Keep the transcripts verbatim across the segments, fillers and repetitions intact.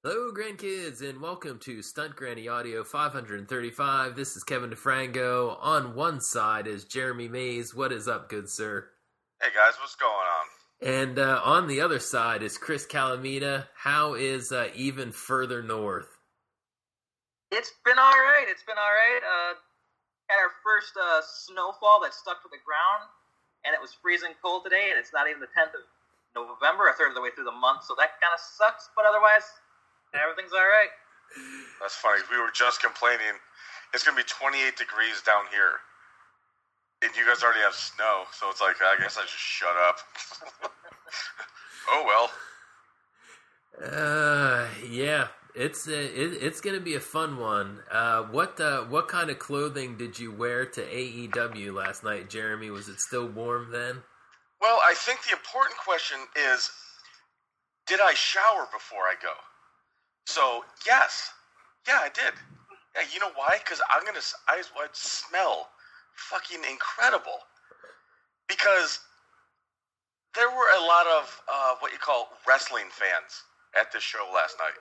Hello, grandkids, and welcome to Stunt Granny Audio five thirty-five. This is Kevin DeFranco. On one side is Jeremy Mays. What is up, good sir? Hey guys, what's going on? And uh, on the other side is Chris Calamita. How is uh, even further north? It's been all right. It's been all right. Uh, had our first uh, snowfall that stuck to the ground, and it was freezing cold today, and it's not even the tenth of November, a third of the way through the month, so that kind of sucks, but otherwise, everything's all right. That's funny. We were just complaining. It's going to be twenty-eight degrees down here, and you guys already have snow, so it's like, I guess I just shut up. Oh, well. Uh, yeah, it's uh, it, it's going to be a fun one. Uh, what uh, what kind of clothing did you wear to A E W last night, Jeremy? Was it still warm then? Well, I think the important question is, did I shower before I go? So, yes. Yeah, I did. Yeah, you know why? Because I'm going to, I would smell fucking incredible. Because there were a lot of uh, what you call wrestling fans at this show last night.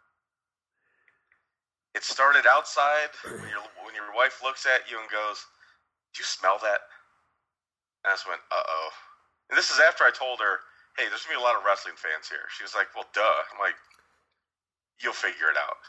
It started outside when your when your wife looks at you and goes, "Do you smell that?" And I just went, "Uh-oh." And this is after I told her, "Hey, there's going to be a lot of wrestling fans here." She was like, "Well, duh." I'm like, "You'll figure it out."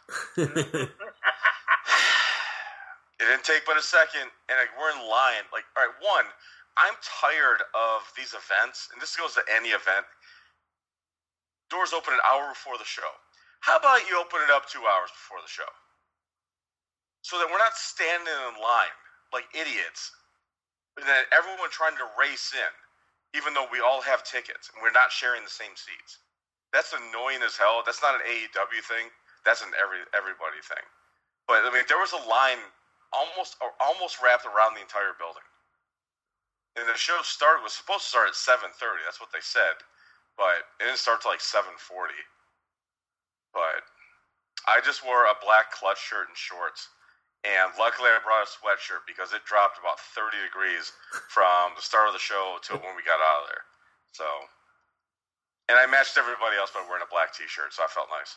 It didn't take but a second, and like, we're in line. Like, all right, one, I'm tired of these events, and this goes to any event. Doors open an hour before the show. How about you open it up two hours before the show? So that we're not standing in line like idiots, and then everyone trying to race in, even though we all have tickets, and we're not sharing the same seats. That's annoying as hell. That's not an A E W thing. That's an every everybody thing. But, I mean, there was a line almost almost wrapped around the entire building. And the show started was supposed to start at seven thirty. That's what they said. But it didn't start till like seven forty. But I just wore a black clutch shirt and shorts. And luckily I brought a sweatshirt because it dropped about thirty degrees from the start of the show to when we got out of there. So, and I matched everybody else by wearing a black t-shirt, so I felt nice.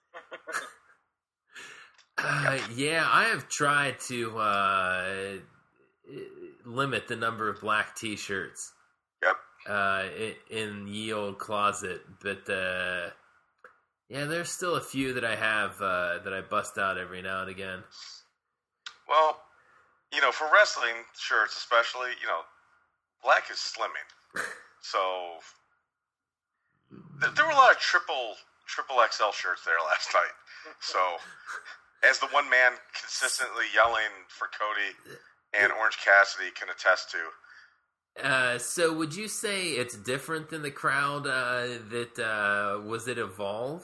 Uh, yeah, I have tried to uh, limit the number of black T-shirts. Yep. Uh, in, in ye old closet, but uh, yeah, there's still a few that I have uh, that I bust out every now and again. Well, you know, for wrestling shirts especially, you know, black is slimming. So th- there were a lot of triple triple X L shirts there last night. So. As the one man consistently yelling for Cody and Orange Cassidy can attest to. Uh, so would you say it's different than the crowd uh, that, uh, was it Evolve?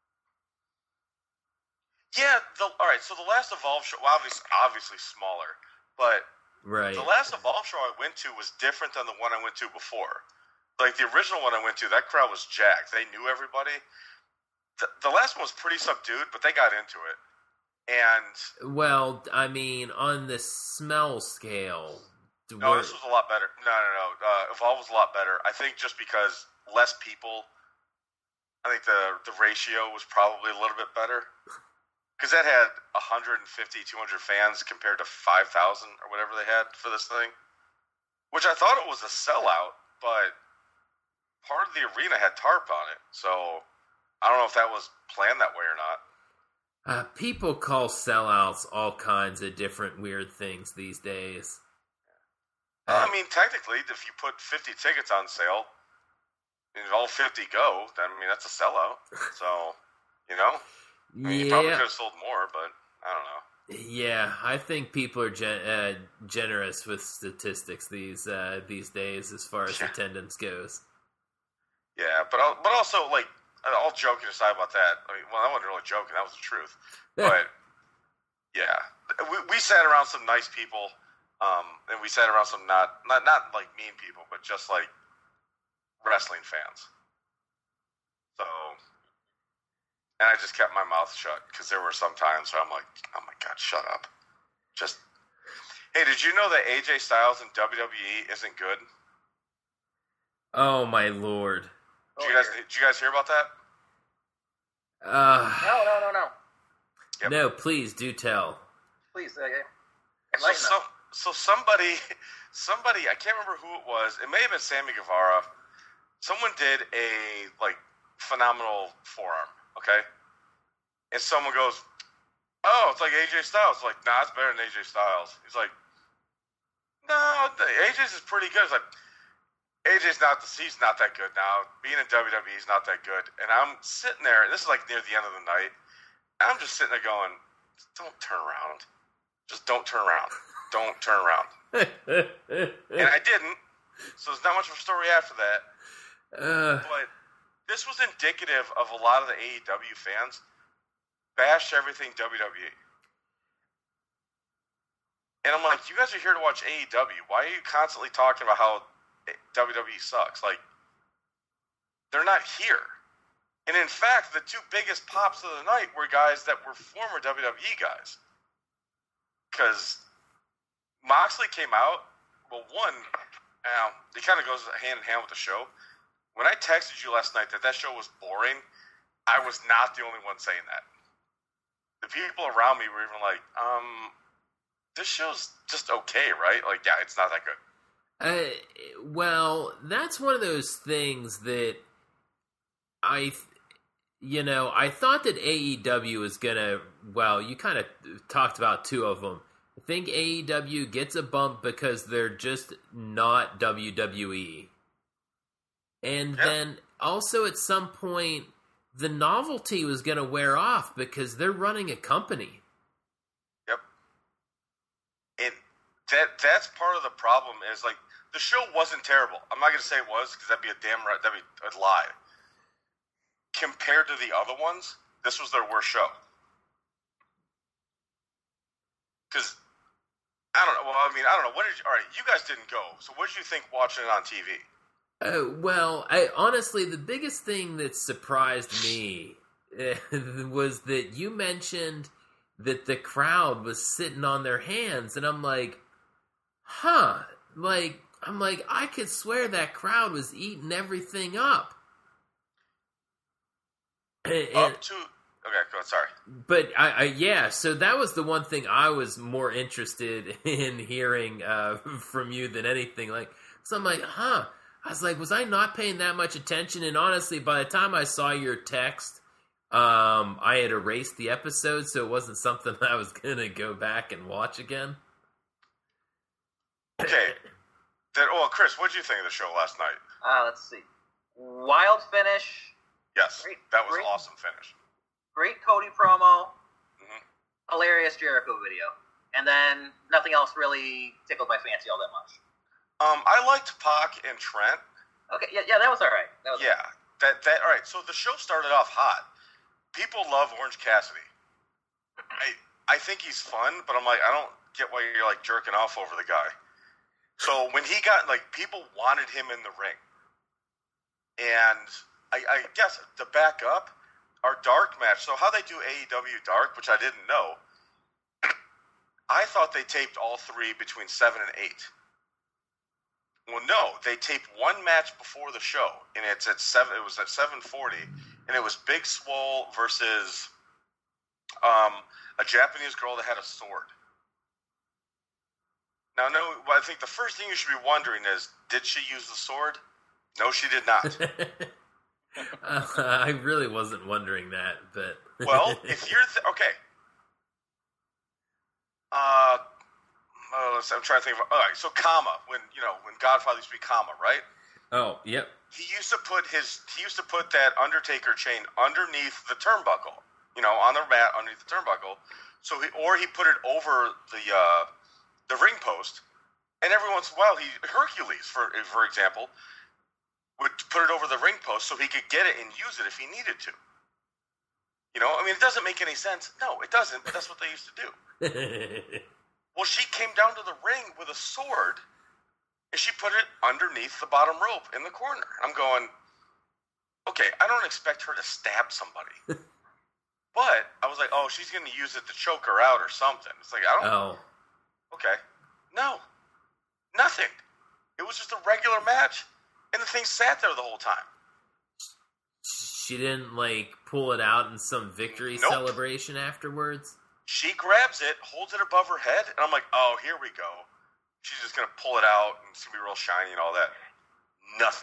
Yeah, the, all right, so the last Evolve show, well, obviously, obviously smaller, but right. The last Evolve show I went to was different than the one I went to before. Like, the original one I went to, that crowd was jacked. They knew everybody. The, the last one was pretty subdued, but they got into it. And well, I mean, on the smell scale. No, this was a lot better. No, no, no. Uh, Evolve was a lot better. I think just because less people. I think the the ratio was probably a little bit better because that had one hundred fifty, two hundred fans compared to five thousand or whatever they had for this thing, which I thought it was a sellout, but part of the arena had tarp on it, so I don't know if that was planned that way or not. Uh, people call sellouts all kinds of different weird things these days. Uh, I mean, technically, if you put fifty tickets on sale, and all fifty go, then, I mean, that's a sellout. So, you know? I mean, yeah. You probably could have sold more, but I don't know. Yeah, I think people are gen- uh, generous with statistics these uh, these days as far as yeah. attendance goes. Yeah, but but also, like, all joking aside about that, I mean, well, I wasn't really joking. That was the truth. But, yeah. We, we sat around some nice people, um, and we sat around some not, not, not, like, mean people, but just, like, wrestling fans. So, and I just kept my mouth shut, because there were some times where I'm like, oh, my God, shut up. Just, hey, did you know that A J Styles in W W E isn't good? Oh, my Lord. Did you guys, did you guys hear about that? Uh, no, no, no, no. Yep. No, please do tell. Please, uh, So, enlighten so, us. so somebody, somebody, I can't remember who it was. It may have been Sammy Guevara. Someone did a like phenomenal forearm, okay? And someone goes, "Oh, it's like A J Styles." Like, nah, it's better than A J Styles. He's like, "No, A J's is pretty good." It's like, A J's not the, he's not that good now. Being in W W E, he's not that good. And I'm sitting there, and this is like near the end of the night. And I'm just sitting there going, "Don't turn around. Just don't turn around. Don't turn around." And I didn't. So there's not much of a story after that. Uh, But this was indicative of a lot of the A E W fans bash everything W W E. And I'm like, you guys are here to watch A E W. Why are you constantly talking about how W W E sucks? Like, they're not here. And in fact, the two biggest pops of the night were guys that were former W W E guys. Because Moxley came out, well, one, um, it kind of goes hand in hand with the show. When I texted you last night that that show was boring, I was not the only one saying that. The people around me were even like, um, this show's just okay, right? Like, yeah, it's not that good. uh, well, that's one of those things that I, you know, I thought that A E W was gonna. Well, you kind of talked about two of them. I think A E W gets a bump because they're just not W W E. And Yep. then also at some point, the novelty was going to wear off because they're running a company. Yep. And that that's part of the problem is, like, the show wasn't terrible. I'm not going to say it was because that'd be a damn right, that'd be a lie. Compared to the other ones, this was their worst show. Because, I don't know, well, I mean, I don't know. What did you, all right, you guys didn't go, so what did you think watching it on T V? Uh, well, I honestly, the biggest thing that surprised me uh, was that you mentioned that the crowd was sitting on their hands, and I'm like, huh, like, I'm like, I could swear that crowd was eating everything up. And, Up to, okay, go ahead, sorry. but I, I, yeah, so that was the one thing I was more interested in hearing uh, from you than anything. Like, so I'm like, huh. I was like, was I not paying that much attention? And honestly, by the time I saw your text, um, I had erased the episode, so it wasn't something I was going to go back and watch again. Okay. Then, oh, Chris, what did you think of the show last night? Uh, let's see. Wild finish. Yes, Great, that was great. an awesome finish. Great Cody promo. Mhm. Hilarious Jericho video. And then nothing else really tickled my fancy all that much. Um, I liked Pac and Trent. Okay, yeah, yeah, that was all right. That was Yeah, that that all right. So the show started off hot. People love Orange Cassidy. I I think he's fun, but I'm like, I don't get why you're like jerking off over the guy. So when he got, like, people wanted him in the ring, and I, I guess to back up, our dark match. So how they do A E W Dark, which I didn't know. I thought they taped all three between seven and eight. Well, no, they taped one match before the show, and it's at seven. It was at seven forty, and it was Big Swole versus um, a Japanese girl that had a sword. Now, no, well, I think the first thing you should be wondering is, did she use the sword? No, she did not. uh, I really wasn't wondering that, but Well, if you're th- okay, uh, uh, let's, I'm trying to think of. All right, so Kama, when you know when Godfather used to be Kama, right? oh, yep. He used to put his he used to put that Undertaker chain underneath the turnbuckle, you know, on the mat underneath the turnbuckle. So he or he put it over the uh, the ring post, and every once in a while, he Hercules, for for example, would put it over the ring post so he could get it and use it if he needed to. You know, I mean, it doesn't make any sense. No, it doesn't. But that's what they used to do. Well, she came down to the ring with a sword, and she put it underneath the bottom rope in the corner. I'm going, okay, I don't expect her to stab somebody. But I was like, oh, she's going to use it to choke her out or something. It's like, I don't know. Oh, Okay. No. Nothing. It was just a regular match, and the thing sat there the whole time. she didn't like pull it out in some victory Nope. celebration afterwards. She grabs it, holds it above her head, and I'm like, oh, here we go. She's just gonna pull it out, and it's gonna be real shiny and all that. Nothing.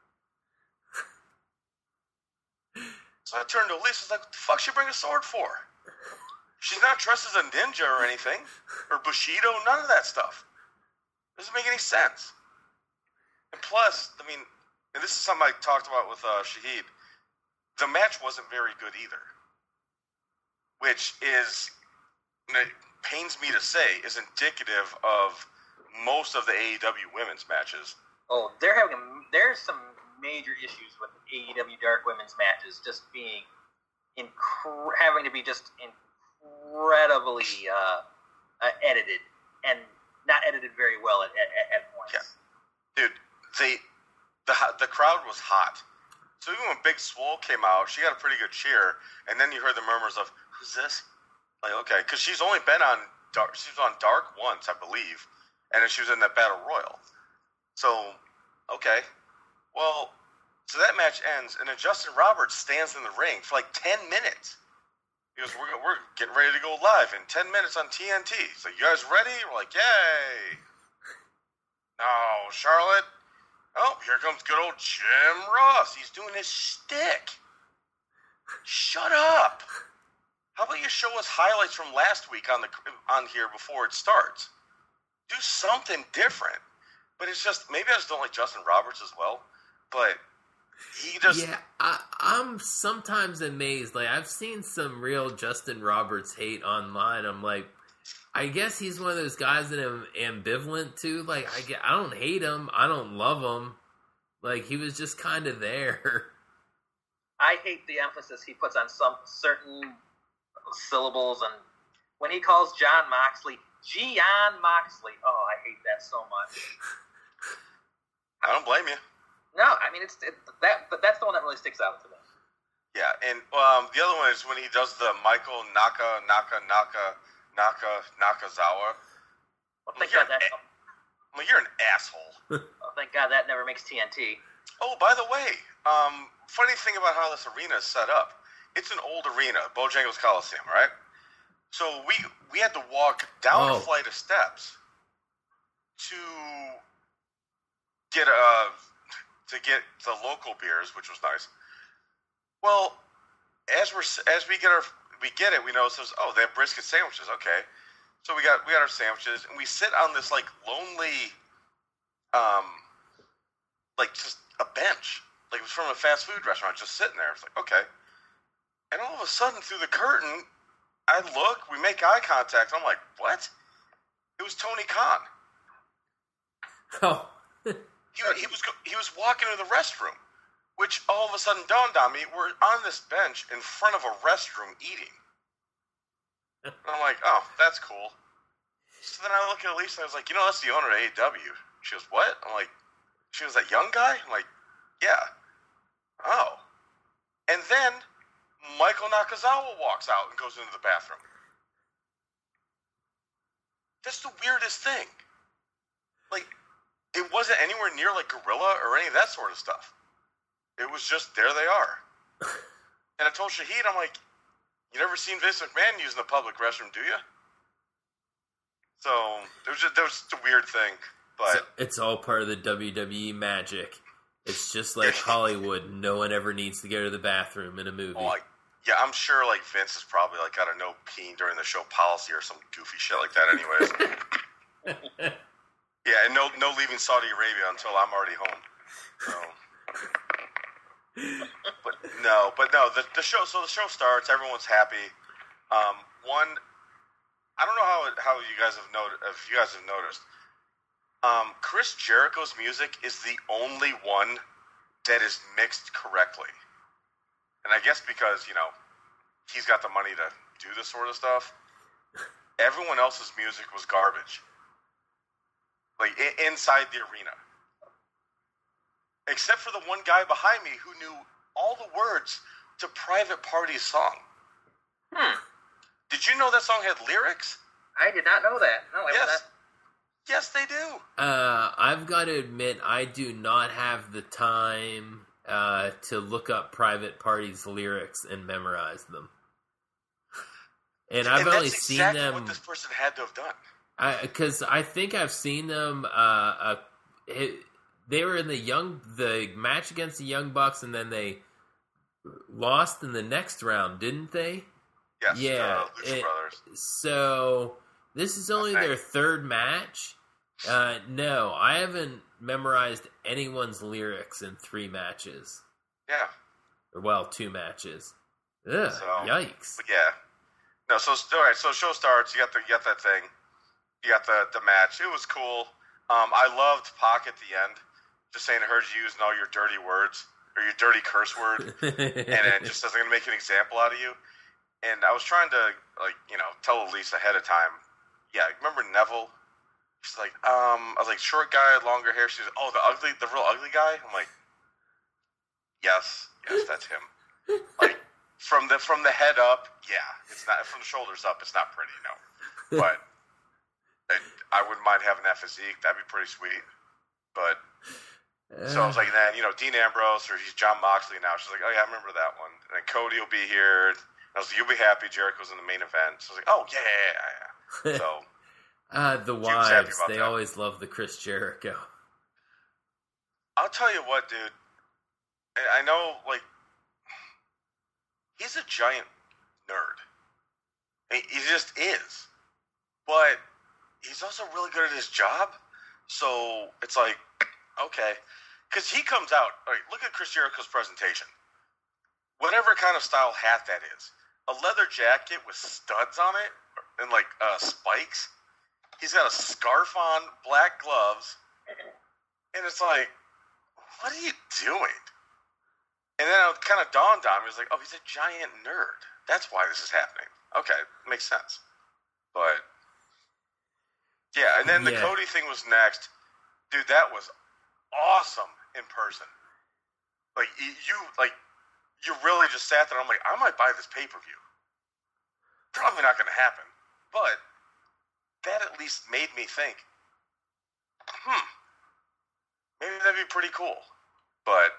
So I turned to Elise. I was like, what the fuck she bring a sword for? She's not dressed as a ninja or anything, or Bushido, none of that stuff. Doesn't make any sense. And plus, I mean, and this is something I talked about with uh, Shahid, the match wasn't very good either. Which is, and it pains me to say, is indicative of most of the A E W women's matches. Oh, they're having a, there's some major issues with A E W Dark Women's matches just being, incre- having to be just incredibly uh, uh, edited, and not edited very well at, at, at points. Yeah. Dude, they, the the crowd was hot. So even when Big Swole came out, she got a pretty good cheer, and then you heard the murmurs of, who's this? Like, okay, because she's only been on Dark, she was on Dark once, I believe, and then she was in that Battle Royal. So, okay. Well, so that match ends, and then Justin Roberts stands in the ring for like ten minutes. He goes, we're, we're getting ready to go live in ten minutes on T N T. So, you guys ready? We're like, yay. No, Charlotte. Oh, here comes good old Jim Ross. He's doing his shtick. Shut up. How about you show us highlights from last week on the on here before it starts? Do something different. But it's just, maybe I just don't like Justin Roberts as well. But he just... Yeah, I, I'm sometimes amazed. Like, I've seen some real Justin Roberts hate online. I'm like, I guess he's one of those guys that I'm ambivalent to. Like, I, get, I don't hate him. I don't love him. Like, he was just kind of there. I hate the emphasis he puts on some certain syllables, and when he calls John Moxley, Gian Moxley, oh, I hate that so much. I don't blame you. No, I mean, it's it, that, but that's the one that really sticks out to me. Yeah, and um, the other one is when he does the Michael Naka, Naka, Naka, Naka, Nakazawa. Well, thank You're God that. an, well, you're an asshole. Oh, thank God that never makes T N T. Oh, by the way, um, funny thing about how this arena is set up. It's an old arena, Bojangles Coliseum, right? So we we had to walk down Oh. a flight of steps to get a to get the local beers, which was nice. Well, as we're as we get our we get it, we know it says, oh, they have brisket sandwiches. Okay, so we got we got our sandwiches, and we sit on this like lonely, um, like just a bench, like it was from a fast food restaurant, just sitting there. It's like, okay, and all of a sudden through the curtain, I look, we make eye contact. I'm like, what? It was Tony Khan. Oh. He, he was he was walking to the restroom, which all of a sudden dawned on me. We're on this bench in front of a restroom eating. And I'm like, oh, that's cool. So then I look at Elise and I was like, you know, that's the owner of A E W. She goes, what? I'm like, she was that young guy? I'm like, yeah. Oh. And then Michael Nakazawa walks out and goes into the bathroom. That's the weirdest thing. Like, it wasn't anywhere near like Gorilla or any of that sort of stuff. It was just, there they are. And I told Shahid, I'm like, you never seen Vince McMahon using the public restroom, do you? So, it was just, that was just a weird thing. But So it's all part of the W W E magic. It's just like Hollywood. No one ever needs to go to the bathroom in a movie. oh, like, yeah, I'm sure like Vince is probably like got a no peeing during the show policy or some goofy shit like that anyways. Yeah, and no no leaving Saudi Arabia until I'm already home. So, but no, but no, the the show. So the show starts. Everyone's happy. Um, one, I don't know how it, how you guys have noticed. If you guys have noticed, um, Chris Jericho's music is the only one that is mixed correctly. And I guess because you know he's got the money to do this sort of stuff. Everyone else's music was garbage. Like, inside the arena. Except for the one guy behind me who knew all the words to Private Party's song. Hmm. Did you know that song had lyrics? I did not know that. No, I Yes. was Yes, they do. Uh, I've got to admit, I do not have the time uh, to look up Private Party's lyrics and memorize them. And I've and only that's seen exactly them what this person had to have done. because I, I think I've seen them. Uh, uh, it, they were in the young the match against the Young Bucks, and then they lost in the next round, didn't they? Yes, yeah. the Lucha it, Brothers. So this is only their third match. Uh, no, I haven't memorized anyone's lyrics in three matches. Yeah. Or, well, two matches. Ugh, So, yikes. Yeah. No, so all right. So show starts. You got the you got that thing. You got the the match. It was cool. Um, I loved Pac at the end, just saying, "I heard you using all your dirty words or your dirty curse word," and it just says, "I'm gonna make an example out of you." And I was trying to like you know tell Elise ahead of time. Yeah, remember Neville? She's like, um, I was like, short guy, longer hair. She's like, oh, the ugly, the real ugly guy. I'm like, yes, yes, that's him. Like from the from the head up, yeah, it's not from the shoulders up. It's not pretty, no. But I, I wouldn't mind having that physique. That'd be pretty sweet. But so I was like, then you know, Dean Ambrose or he's John Moxley now. She's like, oh yeah, I remember that one. And then Cody will be here. I was like, you'll be happy. Jericho's in the main event. So I was like, oh yeah, yeah, yeah. So. Uh, the wives, they that. always love the Chris Jericho. I'll tell you what, dude. I know, like, he's a giant nerd. He just is. But he's also really good at his job. So it's like, okay. Because he comes out, all right, look at Chris Jericho's presentation. Whatever kind of style hat that is. A leather jacket with studs on it and, like, uh, spikes. He's got a scarf on, black gloves, and it's like, what are you doing? And then it kind of dawned on me, it was like, oh, he's a giant nerd. That's why this is happening. Okay, makes sense. But, yeah, and then the yeah. Cody thing was next. Dude, that was awesome in person. Like, you, like, you really just sat there, I'm like, I might buy this pay-per-view. Probably not going to happen, but that at least made me think, hmm, maybe that'd be pretty cool. But,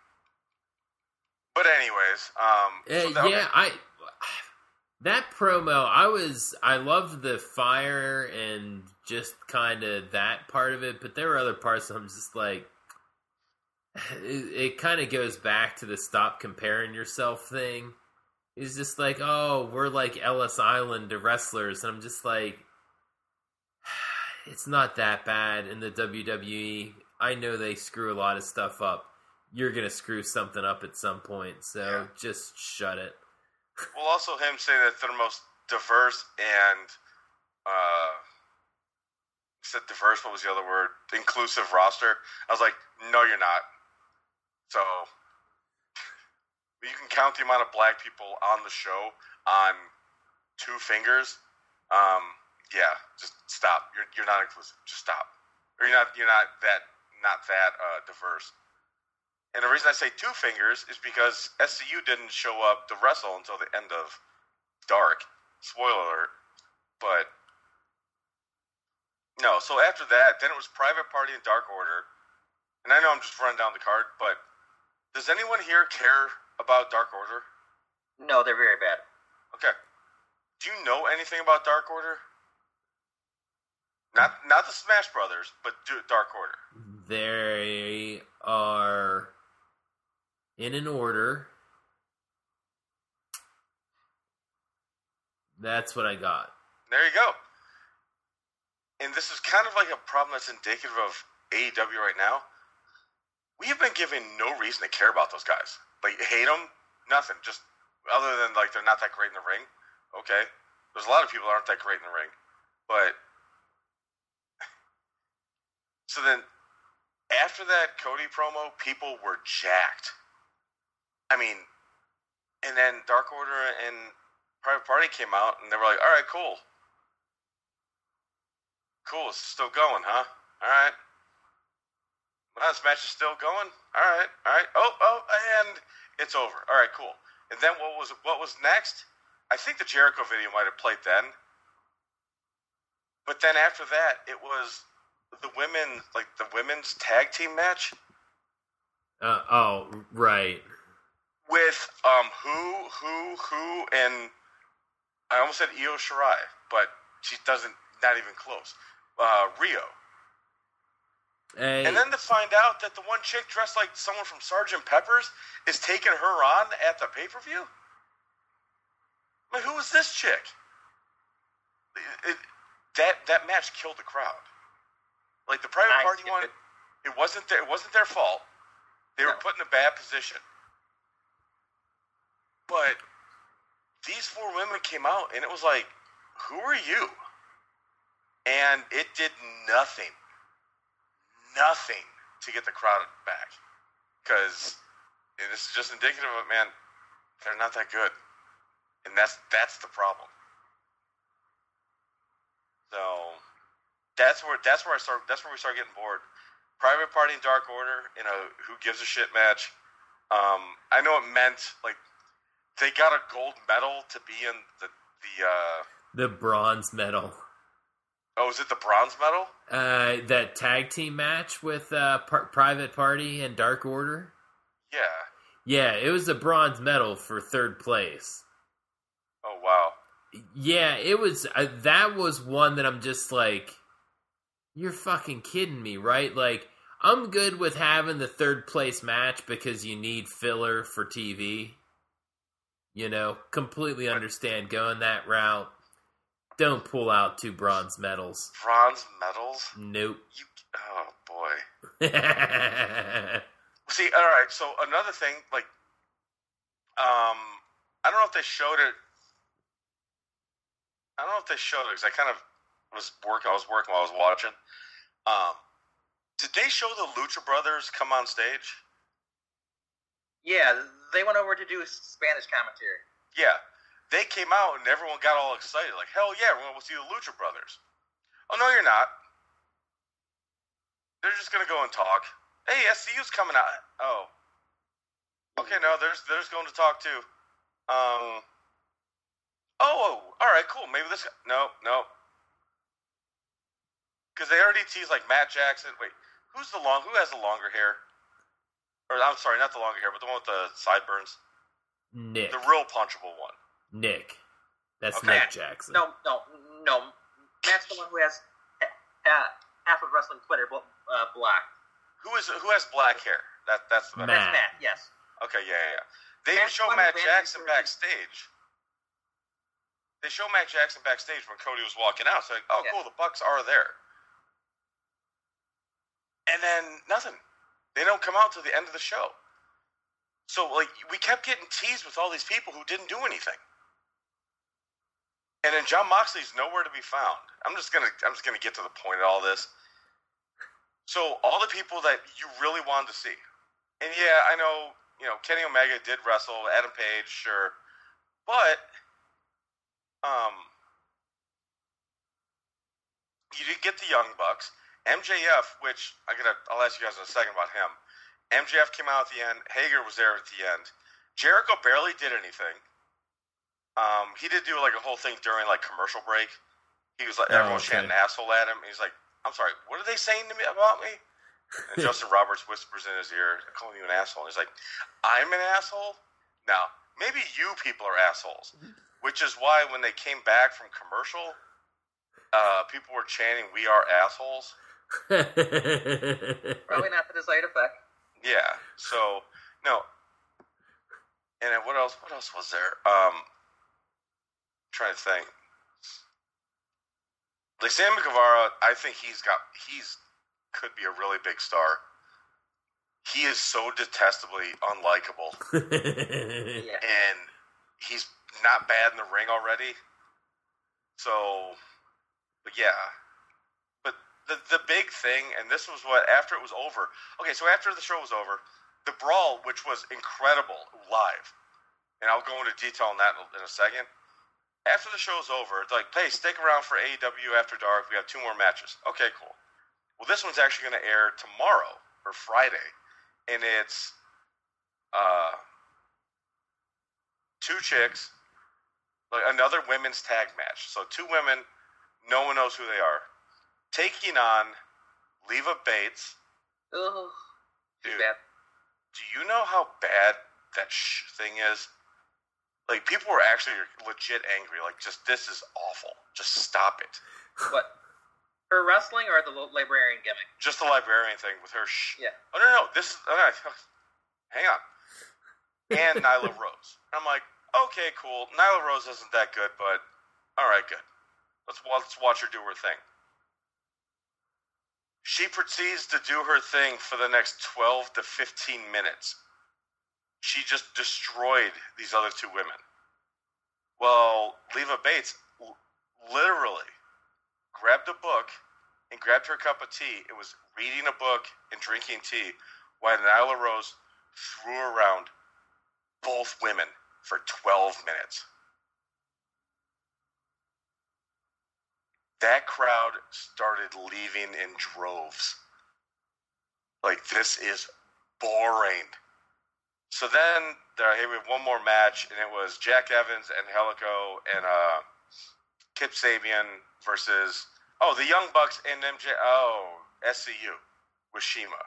but anyways, um, uh, so yeah, I that promo, I was, I loved the fire and just kind of that part of it, but there were other parts I'm just like, it, it kind of goes back to the stop comparing yourself thing. It's just like, oh, we're like Ellis Island to wrestlers, and I'm just like, it's not that bad in the W W E. I know they screw a lot of stuff up. You're going to screw something up at some point, so yeah. just shut it. Well, also him saying that they're the most diverse and, uh, he said diverse, what was the other word? Inclusive roster. I was like, no, you're not. So, you can count the amount of black people on the show on two fingers. Um... Yeah, just stop. You're you're not inclusive. Just stop. Or you're not you're not that not that uh, diverse. And the reason I say two fingers is because S C U didn't show up to wrestle until the end of Dark. Spoiler alert. But no. So after that, then it was Private Party and Dark Order. And I know I'm just running down the card, but does anyone here care about Dark Order? No, they're very bad. Okay. Do you know anything about Dark Order? Not not the Smash Brothers, but Dark Order. They are in an order. That's what I got. There you go. And this is kind of like a problem that's indicative of A E W right now. We have been given no reason to care about those guys. Like, hate them? Nothing. Just other than, like, they're not that great in the ring. Okay. There's a lot of people that aren't that great in the ring. But so then, after that Cody promo, people were jacked. I mean, and then Dark Order and Private Party came out, and they were like, all right, cool. Cool, it's still going, huh? All right. Well, this match is still going? All right, all right. Oh, oh, and it's over. All right, cool. And then what was what was next? I think the Jericho video might have played then. But then after that, it was the women, like the women's tag team match. Uh, oh, right. With um who who who and I almost said Io Shirai, but she doesn't. Not even close. Uh, Rio. Hey. And then to find out that the one chick dressed like someone from Sergeant Pepper's is taking her on at the pay per view. I mean, who is this chick? It, it, that that match killed the crowd. Like the private I party skip one, it. it wasn't their, it wasn't their fault. They No. were put in a bad position. But these four women came out, and it was like, who are you? And it did nothing, nothing to get the crowd back. Because this is just indicative of, man, they're not that good. And that's that's the problem. So that's where that's where I start that's where we start getting bored. Private Party and Dark Order in a who gives a shit match. Um, I know it meant like they got a gold medal to be in the the uh, The bronze medal. oh, is it the bronze medal? Uh, that tag team match with uh, Par- Private Party and Dark Order? Yeah. Yeah, it was a bronze medal for third place. Oh wow. Yeah, it was. Uh, that was one that I'm just like, you're fucking kidding me, right? Like, I'm good with having the third place match because you need filler for T V. You know, completely understand going that route. Don't pull out two bronze medals. Bronze medals? Nope. You oh boy. See, all right. So another thing, like, um, I don't know if they showed it. I don't know if they showed it because I kind of was working. I was working while I was watching. Um, did they show the Lucha Brothers come on stage? Yeah, they went over to do Spanish commentary. Yeah, they came out and everyone got all excited, like, hell yeah, we're going to see the Lucha Brothers. Oh, no, you're not. They're just going to go and talk. Hey, S C U's coming out. Oh. Okay, no, they're, they're just going to talk too. Um. Oh, all right, cool. Maybe this guy. No, no. Because they already teased, like, Matt Jackson. Wait, who's the long, who has the longer hair? Or, I'm sorry, not the longer hair, but the one with the sideburns. Nick. The real punchable one. Nick. That's Okay. Nick Jackson. No, no, no. Matt's the one who has uh, half of wrestling Twitter uh, black. Who is who has black hair? That that's the Matt. That's Matt, yes. Okay, yeah, yeah, yeah. They Matt's show the one Matt who ran Jackson the surgery. backstage. They show Matt Jackson backstage when Cody was walking out. So like, oh, Yeah. cool, the Bucks are there. And then nothing. They don't come out till the end of the show. So like we kept getting teased with all these people who didn't do anything. And then John Moxley's nowhere to be found. I'm just gonna I'm just gonna get to the point of all this. So all the people that you really wanted to see, and yeah, I know you know Kenny Omega did wrestle, Adam Page, sure, but um, you did get the Young Bucks, M J F, which I gotta I'll ask you guys in a second about him. M J F came out at the end. Hager was there at the end. Jericho barely did anything. Um, he did do like a whole thing during like commercial break. He was like, Oh, everyone was okay. chanting asshole at him. He's like, I'm sorry, what are they saying to me about me? And Justin Roberts whispers in his ear, calling you an asshole. He's like, I'm an asshole? Now, maybe you people are assholes. Which is why when they came back from commercial, uh, people were chanting, we are assholes. Probably not the desired effect. Yeah, so, no. And then what else, what else was there? Um, trying to think. Like Sammy Guevara, I think he's got he's could be a really big star. He is so detestably unlikable, Yeah. and he's not bad in the ring already. So, but yeah. But the the big thing, and this was what after it was over. Okay, so after the show was over, the brawl, which was incredible live, and I'll go into detail on that in a second. After the show's over, it's like, hey, stick around for A E W After Dark. We have two more matches. Okay, cool. Well, this one's actually going to air tomorrow or Friday, and it's uh, two chicks, like another women's tag match. So two women, no one knows who they are, taking on Leva Bates. Ugh. Too Dude, bad. do you know how bad that sh- thing is? Like, people were actually legit angry. Like, just, this is awful. Just stop it. What? Her wrestling or the librarian gimmick? Just the librarian thing with her sh- Yeah. Oh, no, no, this is... Uh, hang on. And Nyla Rose. I'm like, okay, cool. Nyla Rose isn't that good, but all right, good. Let's, let's watch her do her thing. She proceeds to do her thing for the next twelve to fifteen minutes. She just destroyed these other two women. Well, Leva Bates l- literally grabbed a book and grabbed her cup of tea. It was reading a book and drinking tea while Nyla Rose threw around both women for twelve minutes. That crowd started leaving in droves. Like, this is boring. So then, there, here we have one more match, and it was Jack Evans and Helico and uh, Kip Sabian versus, oh, the Young Bucks and M J, oh, S C U with Shima.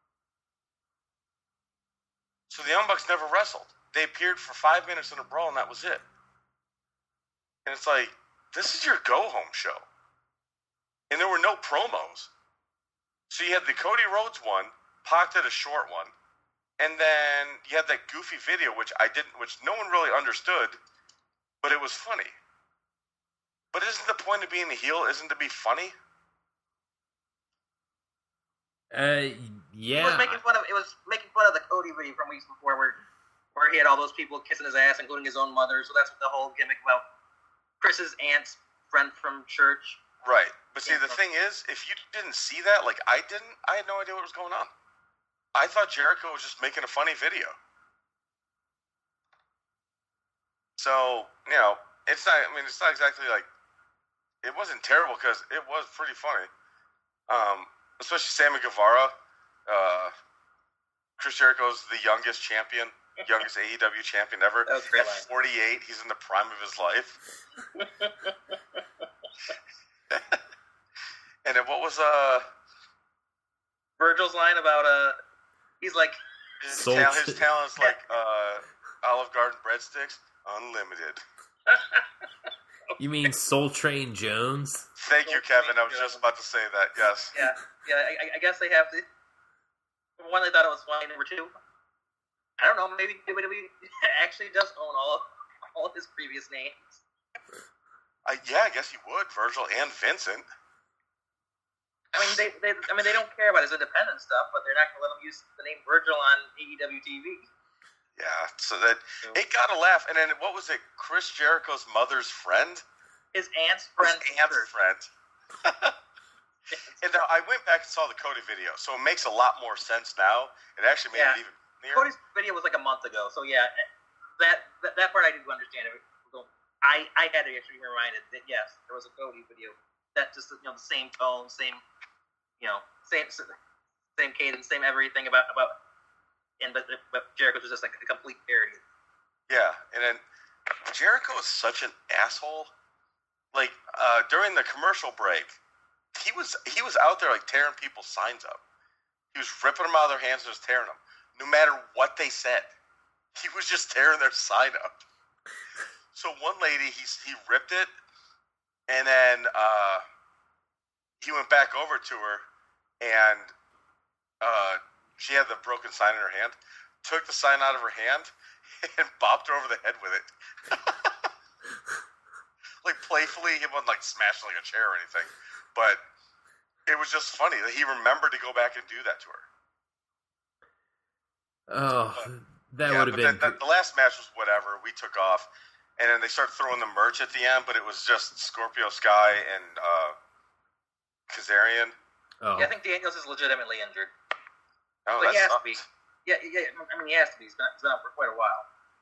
So the Young Bucks never wrestled. They appeared for five minutes in a brawl, and that was it. And it's like, this is your go-home show. And there were no promos. So you had the Cody Rhodes one, Pac did a short one, and then you had that goofy video, which I didn't, which no one really understood, but it was funny. But isn't the point of being a heel isn't to be funny? Uh, yeah. It was making fun of it was making fun of the Cody video from weeks before, where where he had all those people kissing his ass, including his own mother. So that's what the whole gimmick about Chris's aunt's friend from church. Right. But see, the thing is, if you didn't see that, like I didn't, I had no idea what was going on. I thought Jericho was just making a funny video. So, you know, it's not, I mean, it's not exactly like, it wasn't terrible because it was pretty funny. Um, especially Sammy Guevara. Uh, Chris Jericho's the youngest champion, youngest A E W champion ever. That was a great At forty-eight, he's in the prime of his life. And then what was uh Virgil's line about uh he's like his, Soul tal- Ch- his talent's like uh Olive Garden breadsticks, unlimited. You mean Soul Train Jones? Thank you, Kevin. I was just about to say that. Yes. yeah yeah I, I guess they have to. Number one, they thought it was funny. Number two, I don't know, maybe W W E actually does own all of, all of his previous names. I, yeah, I guess he would. Virgil and Vincent. I mean, they, they, I mean, they don't care about his independent stuff, but they're not going to let him use the name Virgil on A E W T V. Yeah, so that it got a laugh. And then what was it? Chris Jericho's mother's friend? His aunt's friend. His aunt's friend. And uh, I went back and saw the Cody video, so it makes a lot more sense now. It actually made Yeah. it even clearer. Cody's video was like a month ago, so yeah, that that, that part I do understand. I I had to actually be reminded that yes, there was a Cody video. That just, you know, the same tone, same, you know, same same cadence, same everything about about. And but, but Jericho's was just like a complete parody. Yeah, and then Jericho is such an asshole. Like uh, during the commercial break, he was he was out there like tearing people's signs up. He was ripping them out of their hands and just tearing them. No matter what they said, he was just tearing their sign up. So one lady, he he ripped it, and then uh, he went back over to her, and uh, she had the broken sign in her hand. Took the sign out of her hand and bopped her over the head with it. Like playfully, he wasn't like smashing like a chair or anything, but it was just funny that he remembered to go back and do that to her. Oh, But, that yeah, would have but been. then, the, the last match was whatever. We took off, and then they started throwing the merch at the end, but it was just Scorpio Sky and uh, Kazarian. Oh, Yeah, I think Daniels is legitimately injured. Oh, But he that has to sucked. be. Yeah, yeah. I mean, he has to be. He's been, he's been out for quite a while.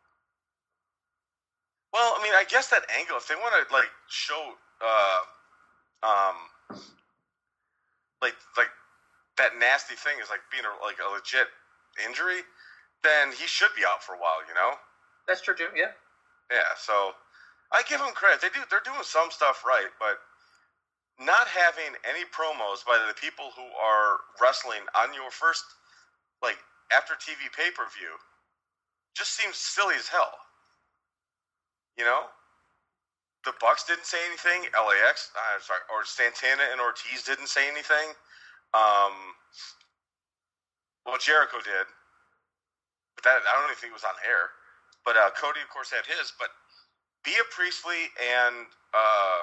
Well, I mean, I guess that angle, if they want to like show, uh, um, like like that nasty thing is like being a, like a legit injury, then he should be out for a while, you know? That's true too. Yeah. Yeah. So I give them credit. They do. They're doing some stuff right, but not having any promos by the people who are wrestling on your first like after T V pay-per-view just seems silly as hell. You know? The Bucks didn't say anything. L A X, uh, sorry, or Santana and Ortiz didn't say anything. Um, well, Jericho did. But that, I don't even think it was on air. But uh, Cody, of course, had his. But Bea Priestley and, uh,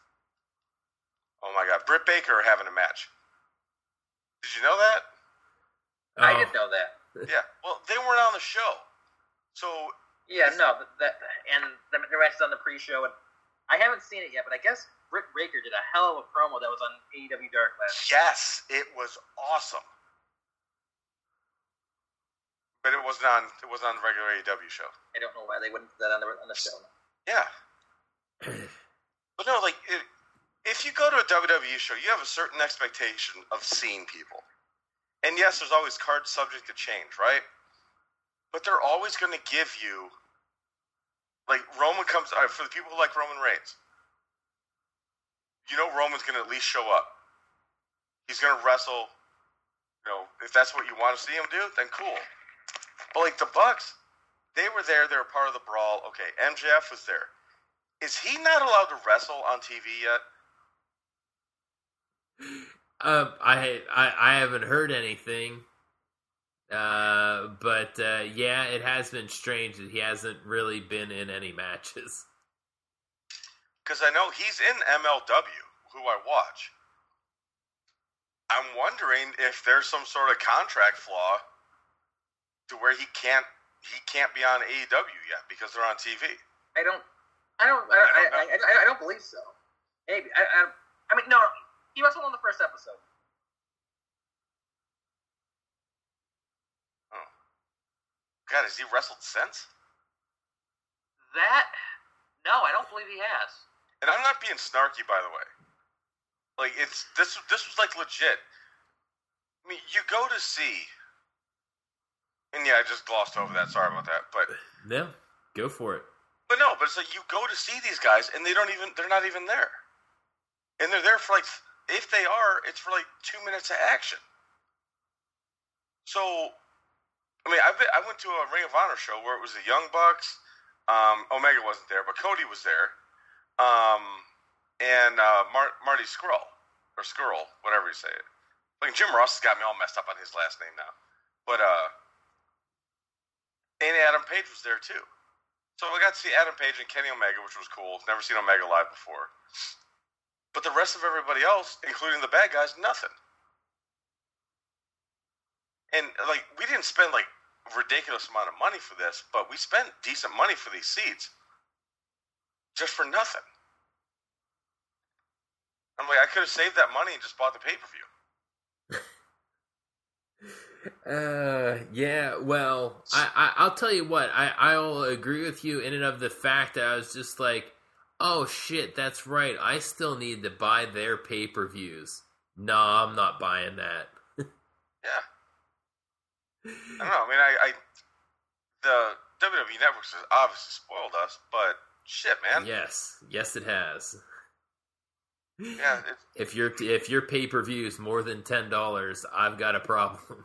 oh my God, Britt Baker are having a match. Did you know that? Oh. I didn't know that. Yeah. Well, they weren't on the show. So. Yeah, no, that, and the, the match is on the pre-show, and I haven't seen it yet, but I guess Britt Baker did a hell of a promo that was on A E W Dark last week. Yes, it was awesome. But it wasn't on. It wasn't on the regular A E W show. I don't know why they wouldn't put that on the on the show. Yeah. But no, like it, if you go to a W W E show, you have a certain expectation of seeing people. And yes, there's always cards subject to change, right? But they're always going to give you, like Roman comes uh, for the people who like Roman Reigns. You know, Roman's going to at least show up. He's going to wrestle. You know, if that's what you want to see him do, then cool. But like the Bucks, they were there. They were part of the brawl. Okay, M J F was there. Is he not allowed to wrestle on T V yet? Um, I, I I haven't heard anything, uh, but uh, yeah, it has been strange that he hasn't really been in any matches. Because I know he's in M L W, who I watch. I'm wondering if there's some sort of contract flaw to where he can't he can't be on A E W yet because they're on T V. I don't, I don't, I don't, I, I, I, I don't believe so. Maybe I, I, I mean, no, he wrestled on the first episode. Oh, God, has he wrestled since? That, no, I don't believe he has. And I'm not being snarky, by the way. Like it's this this was like legit. I mean, you go to see. And yeah, I just glossed over that. Sorry about that. But No, go for it. but no, but it's like you go to see these guys and they don't even they're not even there. And they're there for like if they are, it's for like two minutes of action. So I mean, I I went to a Ring of Honor show where it was the Young Bucks. Um, Omega wasn't there, but Cody was there. Um, and uh, Mar- Marty Scurll or Scurll, whatever you say it. Like Jim Ross has got me all messed up on his last name now. But uh. And Adam Page was there too. So I got to see Adam Page and Kenny Omega, which was cool. Never seen Omega live before. But the rest of everybody else, including the bad guys, nothing. And like we didn't spend like a ridiculous amount of money for this, but we spent decent money for these seats. Just for nothing. I'm like, I could have saved that money and just bought the pay-per-view. Uh, yeah, well, I, I, I'll tell you what, I, I'll agree with you in and of the fact that I was just like, oh shit, that's right, I still need to buy their pay-per-views. No, I'm not buying that. Yeah. I don't know, I mean, I, I the W W E Network has obviously spoiled us, but shit, man. Yes, yes it has. Yeah, it's, If your if your pay-per-view is more than ten dollars, I've got a problem.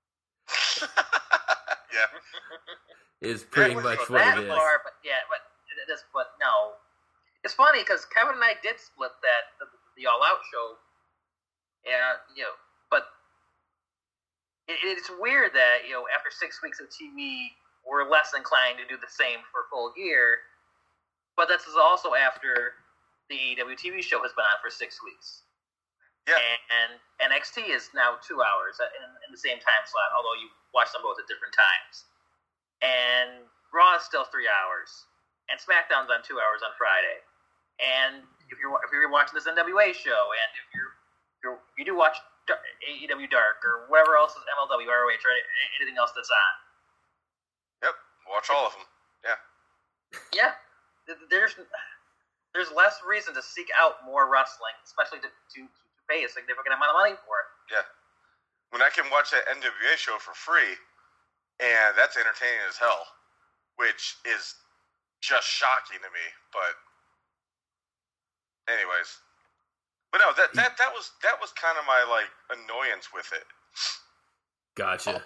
yeah. Is pretty Yeah, much well, what that it is. far, but yeah, but it is. But no, it's funny because Kevin and I did split that the, the All Out show, and you know, but it, it's weird that you know after six weeks of T V, we're less inclined to do the same for a full year. But this is also after the A E W T V show has been on for six weeks. Yeah. And, and N X T is now two hours in, in the same time slot, although you watch them both at different times. And Raw is still three hours, and SmackDown's on two hours on Friday. And if you're if you're watching this N W A show, and if you're, you're you do watch A E W Dark or whatever else is M L W, R O H, or anything else that's on. Yep. Watch all of them. Yeah. Yeah. There's there's less reason to seek out more wrestling, especially to, to, to pay a significant amount of money for it. Yeah. When I can watch that N W A show for free, and that's entertaining as hell, which is just shocking to me. But, anyways, but no, that that that was that was kind of my like annoyance with it. Gotcha.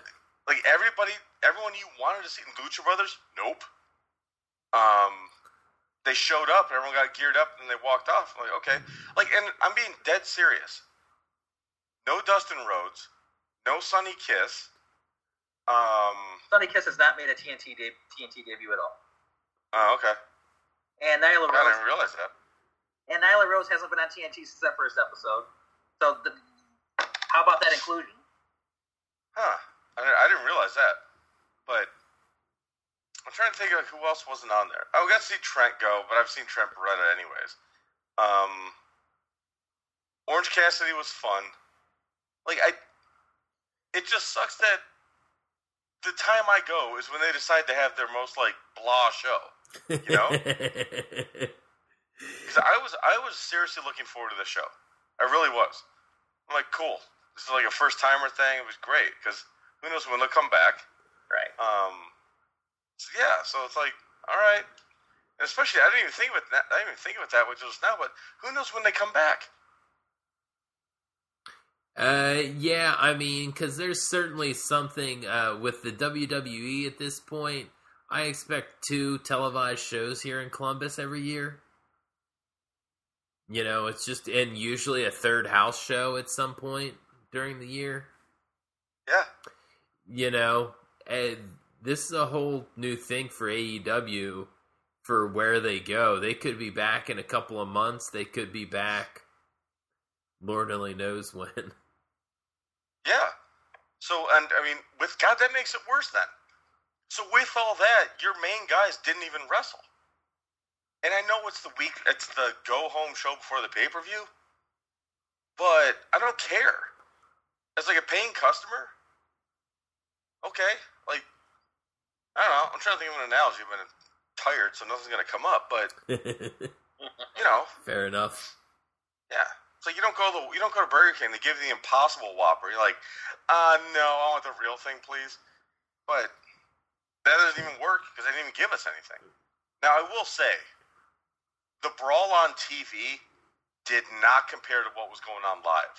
Like everybody, everyone you wanted to see in Lucha Brothers, nope. Um, they showed up, everyone got geared up, and they walked off. I'm like, okay, like, and I'm being dead serious. No Dustin Rhodes, no Sonny Kiss. Um, Sonny Kiss has not made a T N T de- T N T debut at all. Oh, okay. And Nyla I Rose. didn't realize that. And Nyla Rose hasn't been on T N T since that first episode. So, the, how about that inclusion? Huh. I, I didn't realize that. But I'm trying to think of who else wasn't on there. I got to see Trent go, but I've seen Trent Beretta anyways. Um, Orange Cassidy was fun. Like, I... It just sucks that the time I go is when they decide to have their most, like, blah show. You know? Because I was, I was seriously looking forward to the show. I really was. I'm like, cool. This is like a first-timer thing. It was great, because who knows when they'll come back. Right. Um. So yeah, so it's like, all right. And especially, I didn't even think of it. That, I didn't even think of it that way just now. But who knows when they come back? Uh, yeah, I mean, because there's certainly something uh, with the W W E at this point. I expect two televised shows here in Columbus every year. You know, it's just, and usually a third house show at some point during the year. Yeah. You know, and this is a whole new thing for A E W for where they go. They could be back in a couple of months. They could be back, Lord only knows when. Yeah. So, and I mean, with God, that makes it worse then. So with all that, your main guys didn't even wrestle. And I know it's the week, it's the go-home show before the pay-per-view, but I don't care. As like a paying customer, okay, like, I don't know, I'm trying to think of an analogy, but I'm tired, so nothing's going to come up, but, you know. Fair enough. Yeah. It's like you don't go to, you don't go to Burger King, they give you the Impossible Whopper. You're like, uh, no, I want the real thing, please. But that doesn't even work, because they didn't even give us anything. Now, I will say, the brawl on T V did not compare to what was going on live.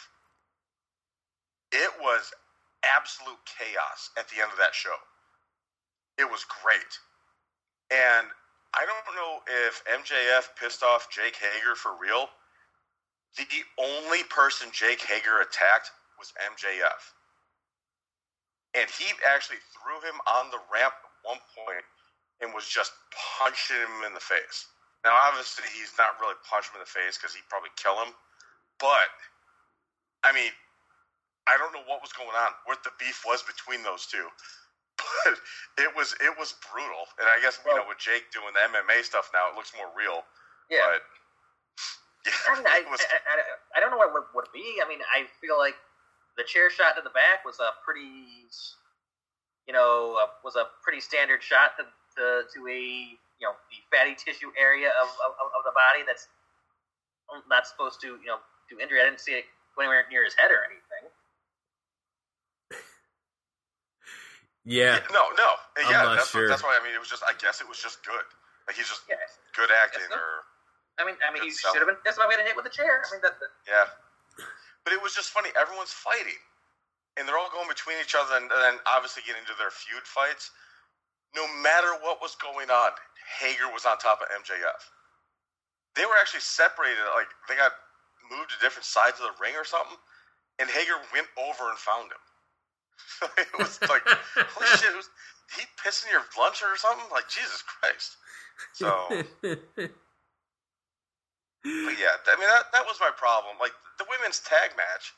It was absolute chaos at the end of that show. It was great. And I don't know if M J F pissed off Jake Hager for real. The only person Jake Hager attacked was M J F. And he actually threw him on the ramp at one point and was just punching him in the face. Now, obviously, he's not really punching him in the face because he'd probably kill him. But, I mean, I don't know what was going on, what the beef was between those two. But it was it was brutal. And I guess, well, you know, with Jake doing the M M A stuff now, it looks more real. Yeah. But, yeah, I, mean, I, was, I, I, I don't know what it would be. I mean, I feel like the chair shot to the back was a pretty, you know, uh, was a pretty standard shot to to, to a, you know, the fatty tissue area of, of, of the body that's not supposed to, you know, do injury. I didn't see it go anywhere near his head or anything. Yeah. yeah no, no. I'm yeah, not that's, sure. What, that's why, I mean, it was just, I guess it was just good. Like, he's just yeah. good acting or... I mean, I mean, he stuff. should have been just about getting hit with a chair. I mean, that. that Yeah. But it was just funny. Everyone's fighting. And they're all going between each other and, and then obviously getting into their feud fights. No matter what was going on, Hager was on top of M J F. They were actually separated, like, they got moved to different sides of the ring or something, and Hager went over and found him. It was like, holy shit, was he pissing your lunch or something? Like, Jesus Christ. So, but yeah, I mean, that, that was my problem. Like, the women's tag match,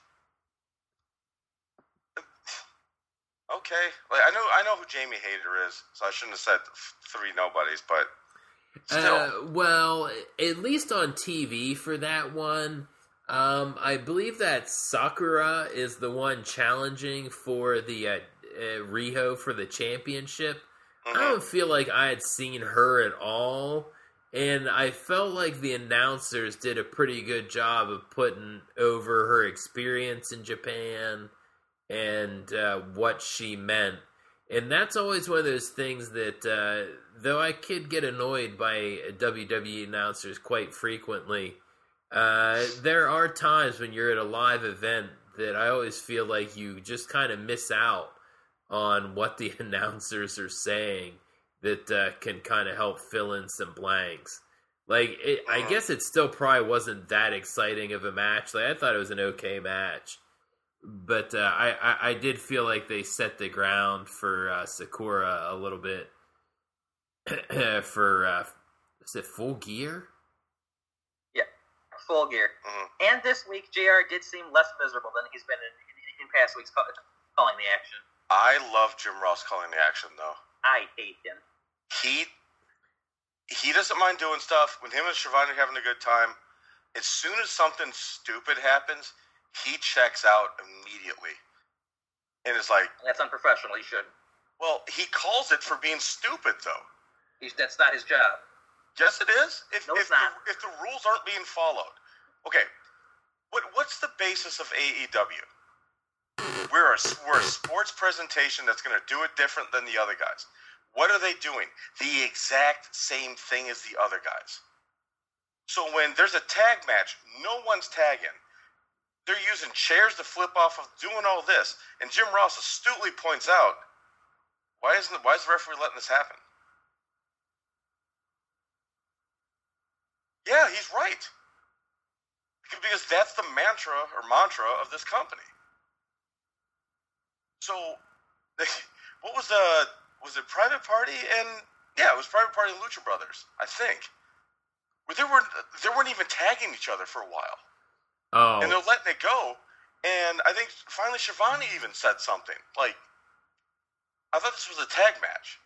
okay, like I know I know who Jamie Hayter is, so I shouldn't have said three nobodies, but still. Uh, well, at least on T V for that one, um, I believe that Sakura is the one challenging for the uh, uh, Riho for the championship. Mm-hmm. I don't feel like I had seen her at all, and I felt like the announcers did a pretty good job of putting over her experience in Japan and uh, what she meant. And that's always one of those things that, uh, though I could get annoyed by W W E announcers quite frequently, uh, there are times when you're at a live event that I always feel like you just kind of miss out on what the announcers are saying that uh, can kind of help fill in some blanks. Like, it, I guess it still probably wasn't that exciting of a match. Like, I thought it was an okay match. But uh, I, I, I did feel like they set the ground for uh, Sakura a little bit. for, uh, is it Full Gear? Yeah, Full Gear. Mm-hmm. And this week, J R did seem less miserable than he's been in, in, in past weeks call, calling the action. I love Jim Ross calling the action, though. I hate him. He he doesn't mind doing stuff. When him and Schiavone are having a good time, as soon as something stupid happens, he checks out immediately. And is like... That's unprofessional. He shouldn't. Well, he calls it for being stupid, though. He's, that's not his job. Yes, it is. If, no, if, it's not. The, if the rules aren't being followed. Okay, what what's the basis of A E W? We're a, we're a sports presentation that's going to do it different than the other guys. What are they doing? The exact same thing as the other guys. So when there's a tag match, no one's tagging. They're using chairs to flip off of, doing all this. And Jim Ross astutely points out, why isn't why is the referee letting this happen? Yeah, he's right. Because that's the mantra or mantra of this company. So, what was the, was it Private Party and, yeah, it was Private Party and Lucha Brothers, I think. Where they weren't, they weren't even tagging each other for a while. Oh. And they're letting it go. And I think finally Schiavone even said something. Like, I thought this was a tag match.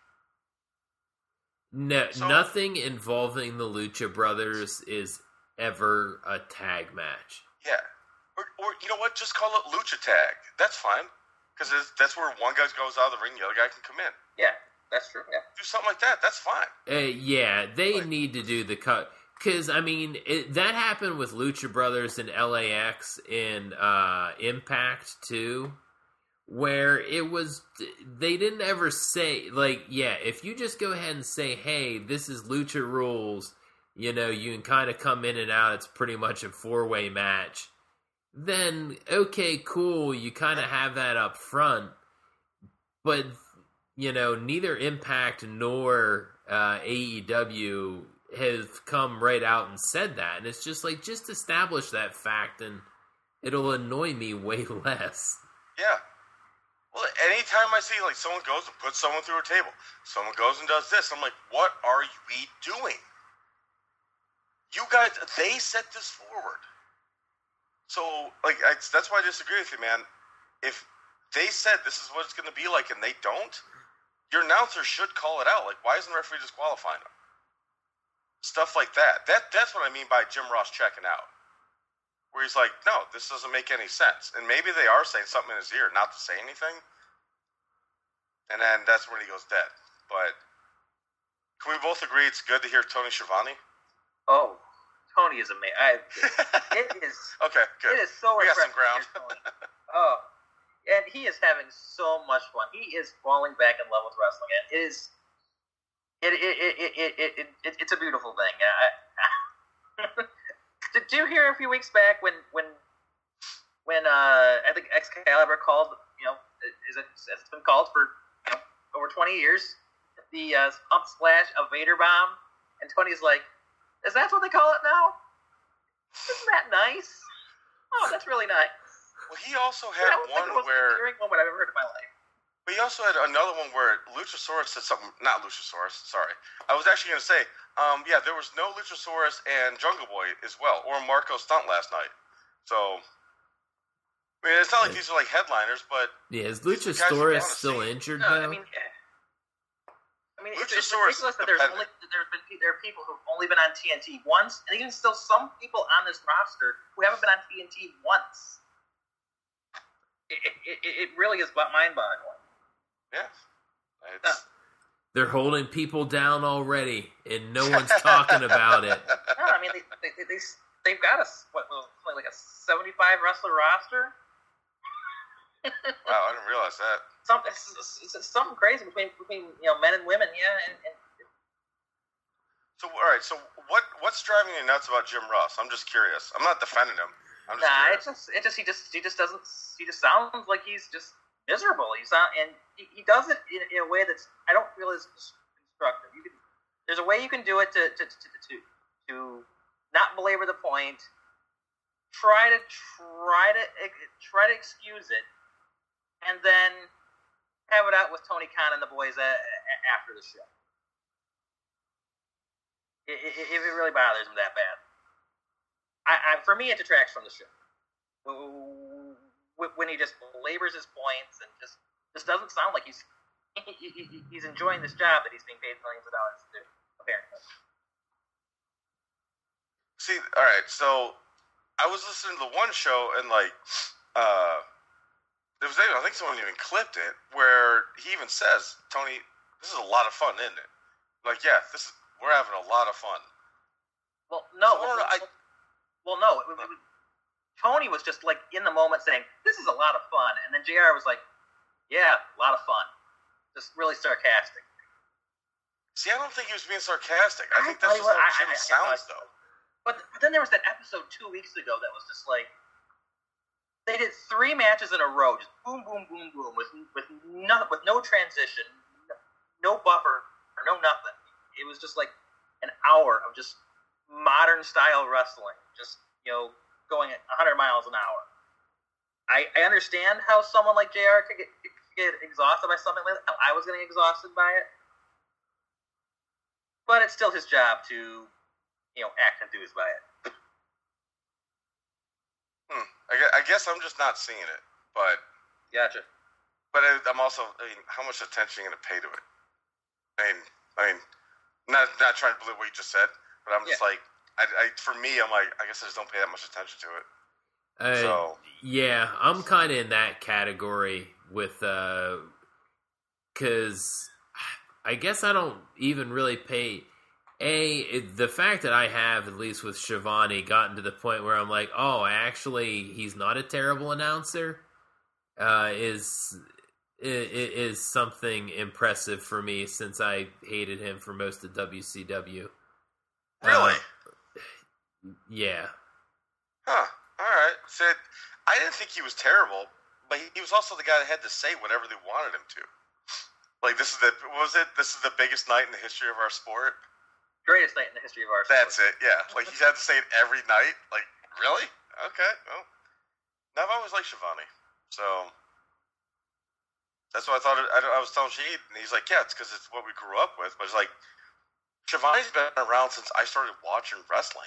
No, so, nothing involving the Lucha Brothers is ever a tag match. Yeah. Or, or you know what? Just call it Lucha Tag. That's fine. Because that's where one guy goes out of the ring, the other guy can come in. Yeah, that's true. Yeah. Do something like that. That's fine. Uh, yeah, they like, need to do the cut. Because, I mean, it, that happened with Lucha Brothers and L A X in uh, Impact, too. Where it was, they didn't ever say, like, yeah, if you just go ahead and say, hey, this is Lucha Rules, you know, you can kind of come in and out, it's pretty much a four-way match, then, okay, cool, you kind of have that up front, but, you know, neither Impact nor uh, A E W has come right out and said that, and it's just like, just establish that fact, and it'll annoy me way less. Yeah. Well, anytime I see, like, someone goes and puts someone through a table, someone goes and does this, I'm like, what are we doing? You guys, they set this forward. So, like, I, that's why I disagree with you, man. If they said this is what it's going to be like and they don't, your announcer should call it out. Like, why isn't the referee disqualifying them? Stuff like that. That That's what I mean by Jim Ross checking out. Where he's like, no, this doesn't make any sense. And maybe they are saying something in his ear not to say anything. And then that's when he goes dead. But can we both agree it's good to hear Tony Schiavone? Oh, Tony is amazing. It is. Okay, good. It is so we got some refreshing to ground. hear Tony. Oh, and he is having so much fun. He is falling back in love with wrestling. And it is. It it it it it, it, it, it it's a beautiful thing. I, Did you hear a few weeks back when when when uh, I think Excalibur called, you know, is it, it's been called for, you know, over twenty years, the uh, Pump Splash of Vader Bomb, and Tony's like, is that what they call it now? Isn't that nice? Oh, that's really nice. Well, he also had that was one like the most where endearing moment I've ever heard in my life. But he also had another one where Luchasaurus said something. Not Luchasaurus, sorry. I was actually going to say, um, yeah, there was no Luchasaurus and Jungle Boy as well, or Marco Stunt last night. So, I mean, it's not like these are like headliners, but yeah, is Luchasaurus still injured? No, though? I mean, I mean, it's, it's Luchasaurus ridiculous that there's only there's been there are people who've only been on T N T once, and even still, some people on this roster who haven't been on T N T once. It it, it, it really is mind-boggling. Yeah. It's... Uh, They're holding people down already, and no one's talking about it. No, I mean, they, they, they, they, they've got a, what, like a seventy-five wrestler roster? Wow, I didn't realize that. Some, it's, it's, it's something crazy between, between, you know, men and women, yeah. And, and... So, all right, so what what's driving you nuts about Jim Ross? I'm just curious. I'm not defending him. I'm just nah, curious. it's just, it just, he just, he just doesn't, he just sounds like he's just miserable. He's not, and he, he does it in, in a way that's I don't feel is constructive. You can, there's a way you can do it to to, to to to not belabor the point. Try to try to try to excuse it, and then have it out with Tony Khan and the boys uh, after the show. If it, it, it really bothers him that bad, I, I for me it detracts from the show. When he just belabors his points and just just doesn't sound like he's he, he, he's enjoying this job that he's being paid millions of dollars to do, apparently. See, all right, so I was listening to the one show and like uh, there was I think someone even clipped it where he even says, "Tony, this is a lot of fun, isn't it?" Like, yeah, this is we're having a lot of fun. Well, no, so, well, I, well, no. It, it, Tony was just like in the moment saying, "This is a lot of fun," and then J R was like, "Yeah, a lot of fun," just really sarcastic. See, I don't think he was being sarcastic. I, I think that's just what, how I, Jim I, I, sounds, I, though. But, but then there was that episode two weeks ago that was just like they did three matches in a row, just boom, boom, boom, boom, with with no with no transition, no buffer, or no nothing. It was just like an hour of just modern style wrestling, just you know. Going at one hundred miles an hour. I, I understand how someone like J R could get, could get exhausted by something like that. How I was getting exhausted by it. But it's still his job to, you know, act enthused by it. Hmm. I, I guess I'm just not seeing it. But gotcha. But I, I'm also, I mean, how much attention are you going to pay to it? I mean, I mean, not not trying to believe what you just said, but I'm just yeah. like, I, I, for me, I'm like, I guess I just don't pay that much attention to it. Uh, so yeah, I'm kind of in that category with, uh, because I guess I don't even really pay. A the fact that I have, at least with Schiavone, gotten to the point where I'm like, oh, actually, he's not a terrible announcer, uh, is is something impressive for me since I hated him for most of W C W. Really? Uh, Yeah. Huh. All right. So I didn't think he was terrible, but he, he was also the guy that had to say whatever they wanted him to. Like this is the what was it? This is the biggest night in the history of our sport. Greatest night in the history of our sport. That's it. Yeah. Like he had to say it every night. Like really? Okay. Well, now I've always liked Schiavone, so that's what I thought. It, I, I was telling Sheed, and he's like, "Yeah, it's because it's what we grew up with." But it's like Schiavone's been around since I started watching wrestling.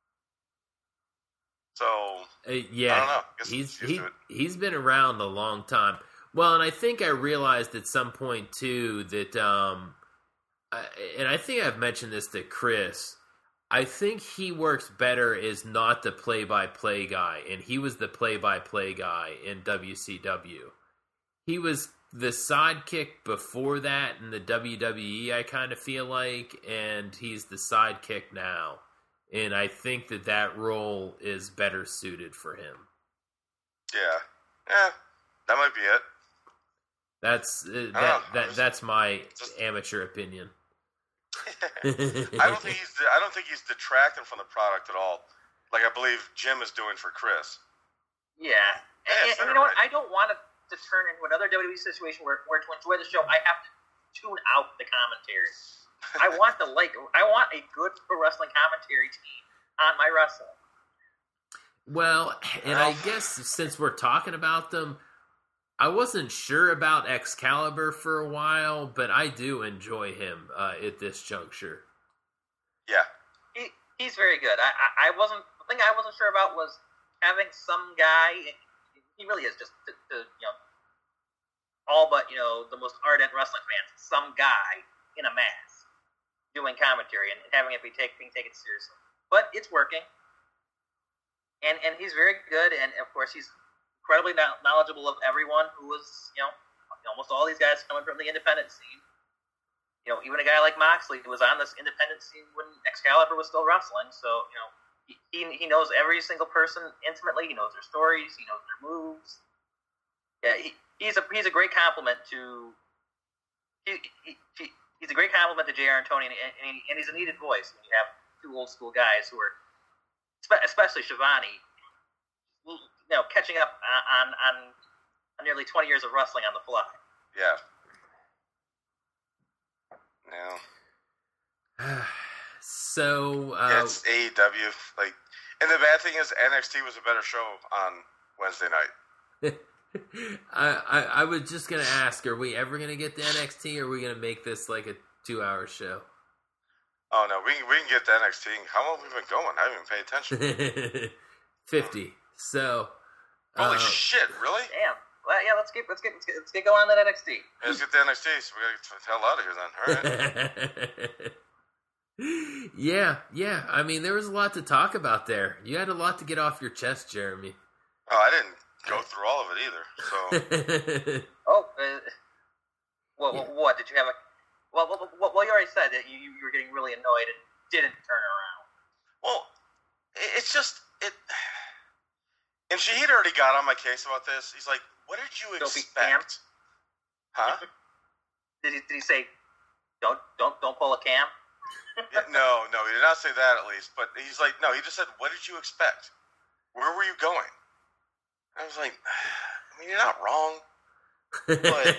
So uh, yeah, I don't know. he's he, he's been around a long time. Well, and I think I realized at some point too that, um, I, and I think I've mentioned this to Chris. I think he works better as not the play-by-play guy, and he was the play-by-play guy in W C W. He was the sidekick before that in the W W E. I kind of feel like, and he's the sidekick now. And I think that that role is better suited for him. Yeah, yeah, that might be it. That's uh, that that just, that's my just, amateur opinion. I don't think he's I don't think he's detracting from the product at all. Like I believe Jim is doing for Chris. Yeah, and, yeah, and, and you know right. what? I don't want it to turn into another W W E situation where, where to enjoy the show, I have to tune out the commentary. I want the like. I want a good pro wrestling commentary team on my wrestling. Well, and I guess since we're talking about them, I wasn't sure about Excalibur for a while, but I do enjoy him uh, at this juncture. Yeah, he he's very good. I, I I wasn't the thing I wasn't sure about was having some guy. He really is just to, to you know all but you know the most ardent wrestling fans. Some guy in a mask doing commentary and having it be take, being taken seriously. But it's working. And and he's very good, and of course he's incredibly knowledgeable of everyone who was, you know, almost all these guys coming from the independent scene. You know, even a guy like Moxley who was on this independent scene when Excalibur was still wrestling, so, you know, he he knows every single person intimately, he knows their stories, he knows their moves. Yeah, he, he's a he's a great compliment to he, he, he He's a great compliment to J R and Tony, and, and, and he's a needed voice when you have two old school guys who are, especially Schiavone, you know, catching up on on nearly twenty years of wrestling on the fly. Yeah. Yeah. So uh, yeah, it's A E W. Like, and the bad thing is N X T was a better show on Wednesday night. I, I I was just gonna ask: are we ever gonna get to N X T, or are we gonna make this like a two-hour show? Oh no, we can we can get to N X T. How long have we been going? I haven't even paid attention. Fifty. So. Holy uh, shit! Really? Damn. Well, yeah, let's get let's get let's get, let's get going on that N X T. Yeah, let's get to N X T. So we gotta get the hell out of here then. All right. yeah, yeah. I mean, there was a lot to talk about there. You had a lot to get off your chest, Jeremy. Oh, I didn't go through all of it either. So. oh, uh, what, Yeah. what what did you have a? Well, well, well, well, you already said that you, you were getting really annoyed and didn't turn around. Well, it- it's just it. And Shahid already got on my case about this. He's like, "What did you Dopey Cam? expect?" Huh? Did he did he say, don't don't don't pull a cam? Yeah, no, no, he did not say that at least. But he's like, no, he just said, "What did you expect? Where were you going?" I was like, I mean, you're not wrong. But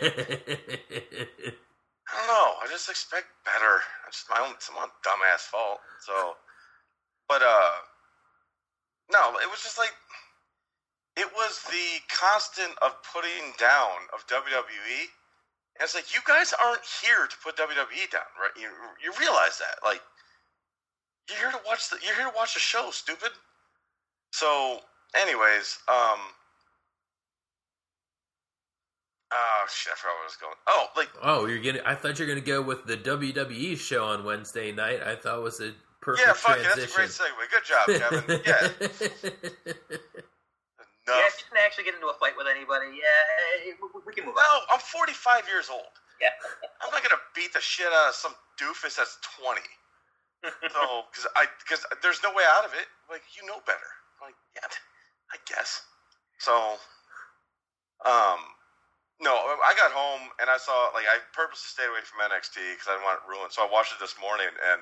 I don't know. I just expect better. It's just my own, it's my own dumbass fault. So, but uh, no, it was just like it was the constant of putting down of W W E. And it's like, you guys aren't here to put W W E down, right? You you realize that, like, you're here to watch the you're here to watch the show, stupid. So, anyways, um, oh shit, I forgot where I was going. Oh, like, oh, you're gonna. I thought you were gonna go with the W W E show on Wednesday night. I thought it was a perfect yeah, fuck it, transition. that's a great segue. Good job, Kevin. Yeah. Yeah, Enough. if you didn't actually get into a fight with anybody, yeah, we, we can move on. No, I'm forty-five years old. Yeah. I'm not gonna beat the shit out of some doofus that's twenty. So, because I, because there's no way out of it. Like, you know better. Like, yeah, I guess. So, um, no, I got home and I saw, like, I purposely stayed away from N X T because I didn't want it ruined. So I watched it this morning, and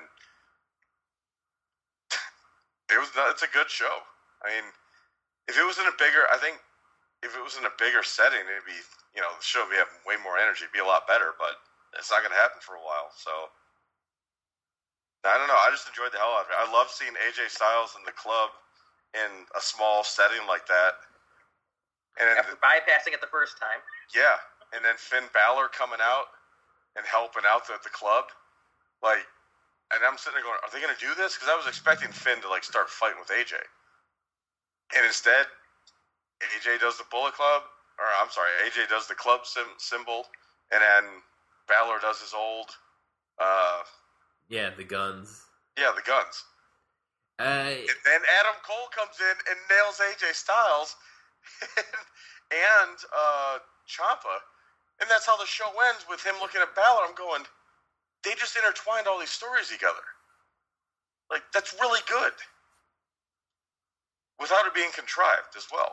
it was, it's a good show. I mean, if it was in a bigger, I think, if it was in a bigger setting, it'd be, you know, the show would have way more energy, it'd be a lot better. But it's not going to happen for a while. So I don't know. I just enjoyed the hell out of it. I love seeing A J Styles in the club in a small setting like that. And then, After bypassing it the first time. yeah, and then Finn Balor coming out and helping out the, the club, like, and I'm sitting there going, are they going to do this? Because I was expecting Finn to, like, start fighting with A J. And instead, A J does the Bullet Club, or I'm sorry, A J does the club sim- symbol, and then Balor does his old, uh, Yeah, the guns. yeah, the guns. Uh, And then Adam Cole comes in and nails A J Styles and, and uh, Ciampa, and that's how the show ends with him looking at Balor. I'm going, they just intertwined all these stories together. Like, that's really good. Without it being contrived as well.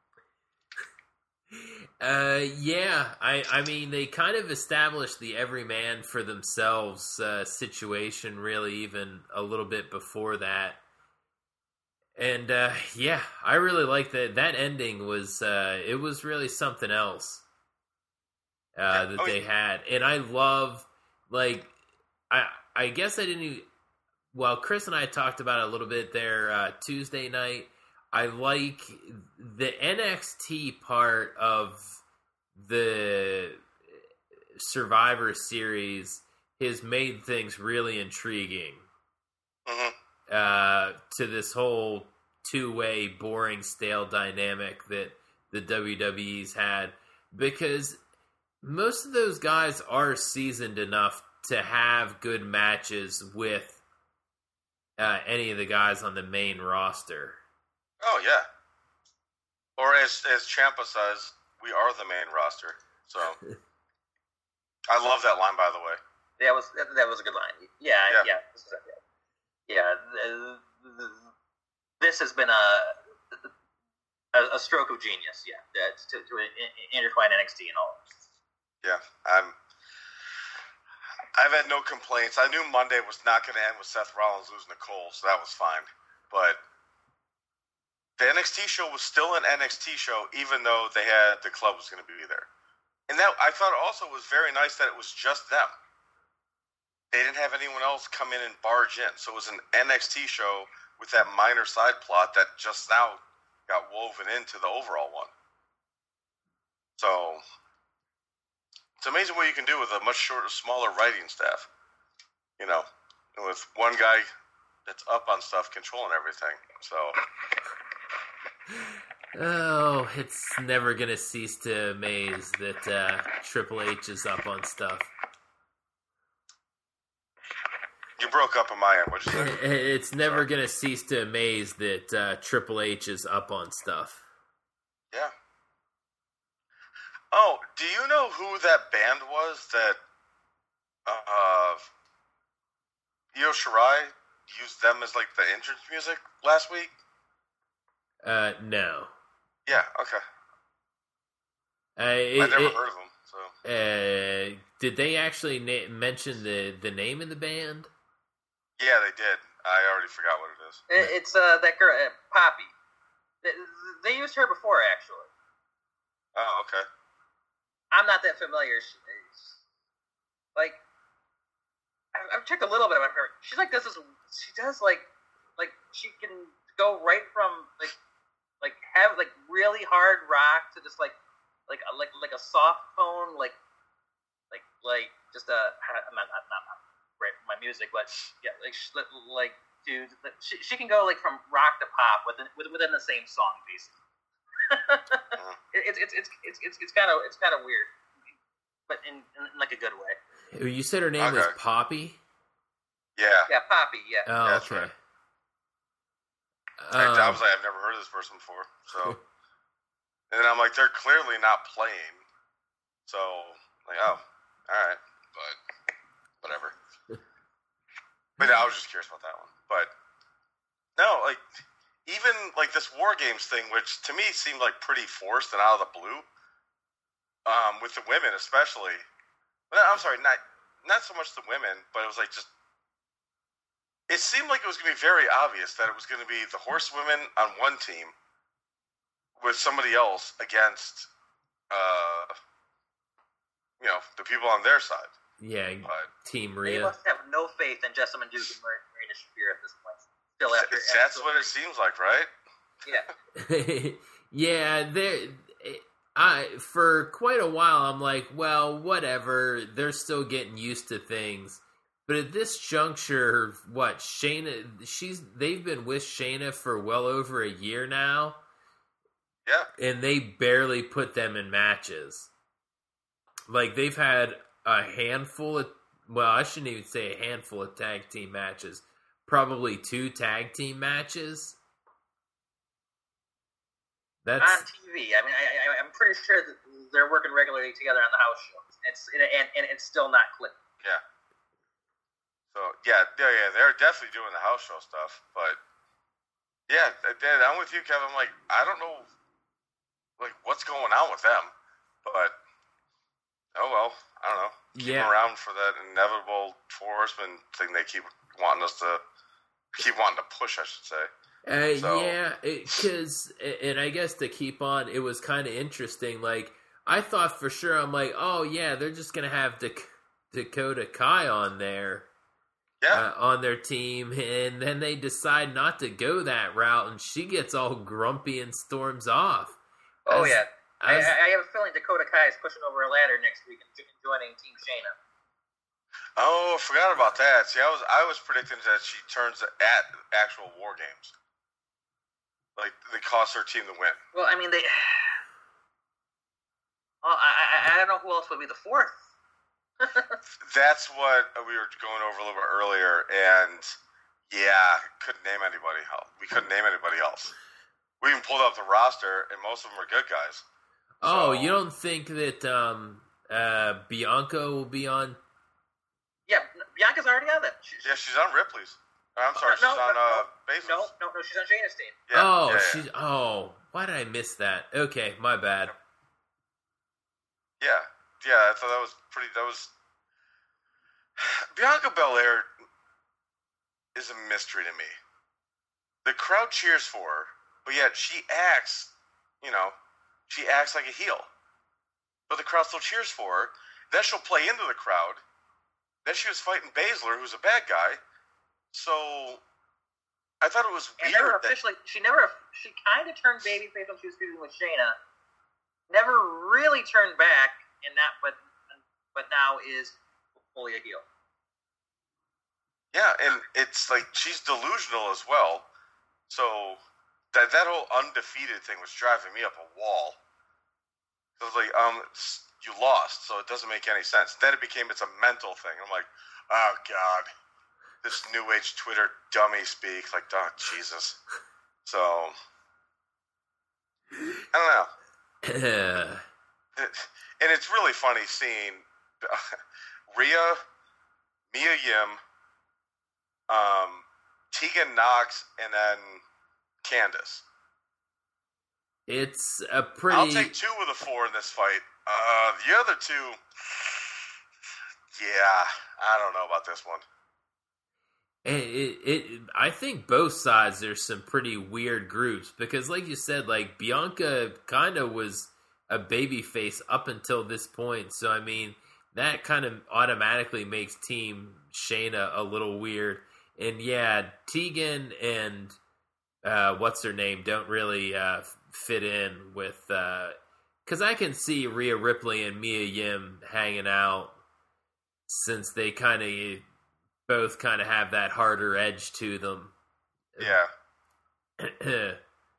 Uh, yeah, I, I mean, they kind of established the every man for themselves uh, situation, really, even a little bit before that. And uh, yeah, I really like that. That ending was uh, it was really something else uh, that Oh, they yeah. had, and I love like I I guess I didn't. Even, well, Chris and I talked about it a little bit there uh, Tuesday night. I like the N X T part of the Survivor Series has made things really intriguing Mm-hmm. uh, to this whole two-way, boring, stale dynamic that the W W E's had. Because most of those guys are seasoned enough to have good matches with uh, any of the guys on the main roster. Oh, yeah. Or as as Ciampa says, we are the main roster. So, I love that line, by the way. That was that, that was a good line. Yeah, Yeah. yeah, this is it. yeah. th- th- This has been a a, a stroke of genius. Yeah, that's to, to intertwine N X T and all. Yeah, I'm. I've had no complaints. I knew Monday was not going to end with Seth Rollins losing to Cole, so that was fine. But the N X T show was still an N X T show, even though they had the club was going to be there. And that I thought also was very nice that it was just them. They didn't have anyone else come in and barge in. So it was an N X T show with that minor side plot that just now got woven into the overall one. So it's amazing what you can do with a much shorter, smaller writing staff. You know, and with one guy that's up on stuff controlling everything. So oh, it's never gonna cease to amaze that uh, Triple H is up on stuff. You broke up on my end. What'd you say? It's never Sorry. gonna cease to amaze that uh, Triple H is up on stuff. Yeah. Oh, do you know who that band was that uh, Io Shirai used them as like the entrance music last week? Uh, no. Yeah. Okay. Uh, it, I've never it, heard of them. So. Uh, did they actually na- mention the, the name of the band? Yeah, they did. I already forgot what it is. It, it's uh that girl, uh, Poppy. They, they used her before, actually. Oh, okay. I'm not that familiar. She's, like, I- I've checked a little bit about her. She's like this is she does like like she can go right from like like have like really hard rock to just like like a, like like a soft tone like like like just a I'm not not, not, not right my music but yeah like like dude she she can go like from rock to pop within within the same song basically. it's it's it's it's it's it's kind of it's kind of weird, but in, in like a good way. You said her name okay. was Poppy. Yeah. Yeah, Poppy. Yeah. Oh, That's okay. Right. Um, I was like, I've never heard of this person before. So, and then I'm like, they're clearly not playing. So, like, oh, all right, but whatever. But I was just curious about that one. But no, like. Even, like, this War Games thing, which to me seemed, like, pretty forced and out of the blue, um, with the women especially. Well, I'm sorry, not not so much the women, but it was, like, just... It seemed like it was going to be very obvious that it was going to be the horsewomen on one team with somebody else against, uh, you know, the people on their side. Yeah, but Team They Rhea. must have no faith in Jessamine Duke and Marina Shafir at this point. Still after, That's after, what it seems like, right? Yeah. Yeah, there. I for quite a while I'm like, well, whatever. They're still getting used to things, but at this juncture, what Shayna? She's they've been with Shayna for well over a year now. Yeah, and they barely put them in matches. Like they've had a handful of. Well, I shouldn't even say a handful of tag team matches. Probably two tag team matches. That's on T V. I mean, I, I, I'm pretty sure that they're working regularly together on the house shows. It's and, and it's still not clicking. yeah. So yeah, yeah, yeah, they're definitely doing the house show stuff, but yeah, I'm with you, Kevin. I'm like, I don't know, like what's going on with them, but oh well, I don't know. Keep Yeah. them around for that inevitable Four Horsemen thing they keep wanting us to keep wanting to push, I should say. Uh, So- yeah, because, and I guess to keep on, it was kind of interesting. Like, I thought for sure, I'm like, oh, yeah, they're just going to have Dak- Dakota Kai on there, Yeah, uh, on their team, and then they decide not to go that route, and she gets all grumpy and storms off. Oh As- yeah. I, as- I have a feeling Dakota Kai is pushing over a ladder next week and jo- joining Team Shayna. Oh, I forgot about that. See, I was I was predicting that she turns at actual War Games, like they cost her team to win. Well, I mean they. Well, I, I I don't know who else would be the fourth. That's what we were going over a little bit earlier, and yeah, couldn't name anybody else. We couldn't name anybody else. We even pulled up the roster, and most of them are good guys. Oh, So- you don't think that um, uh, Bianca will be on? Yeah, Bianca's already on that. She, Yeah, she's on Ripley's. I'm sorry, no, she's on no, uh, Basil's. no, no, no, she's on Shayna's team. Yeah, oh, yeah, yeah. she's. Oh, why did I miss that? Okay, my bad. Yeah, yeah, I thought that was pretty. That was Bianca Belair is a mystery to me. The crowd cheers for her, but yet she acts, you know, she acts like a heel. But the crowd still cheers for her. Then she'll play into the crowd. Then she was fighting Baszler, who's a bad guy. So I thought it was and weird. Never that, officially, she never, she kind of turned babyface when she was feuding with Shayna. Never really turned back in that, but but now is fully a heel. Yeah, and it's like she's delusional as well. So that that whole undefeated thing was driving me up a wall. It was like, um, you lost, so it doesn't make any sense. Then it became it's a mental thing. I'm like, oh god, this new age Twitter dummy speak. Like, oh Jesus. So I don't know. it, and it's really funny seeing Rhea, Mia Yim, um, Tegan Knox, and then Candice. It's a pretty... I'll take two of the four in this fight. Uh, the other two... Yeah, I don't know about this one. It, it, it, I think both sides there's some pretty weird groups because, like you said, like Bianca kind of was a babyface up until this point. So I mean, that kind of automatically makes Team Shayna a little weird. And yeah, Tegan and uh, what's her name don't really uh, fit in with because uh, I can see Rhea Ripley and Mia Yim hanging out since they kind of. Both kind of have that harder edge to them. Yeah. yeah,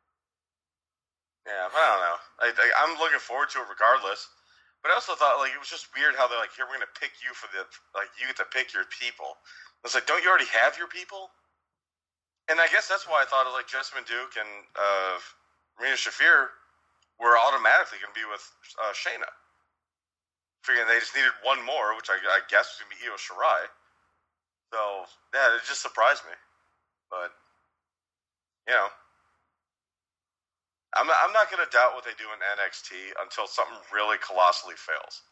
I don't know. I, I, I'm looking forward to it regardless. But I also thought, like, it was just weird how they're like, here, we're going to pick you for the, like, you get to pick your people. It's like, don't you already have your people? And I guess that's why I thought, like, Jessamine Duke and uh, Marina Shafir were automatically going to be with uh, Shayna. Figuring they just needed one more, which I, I guess was going to be Io Shirai. So, yeah, it just surprised me. But, you know, I'm not, I'm not going to doubt what they do in N X T until something really colossally fails.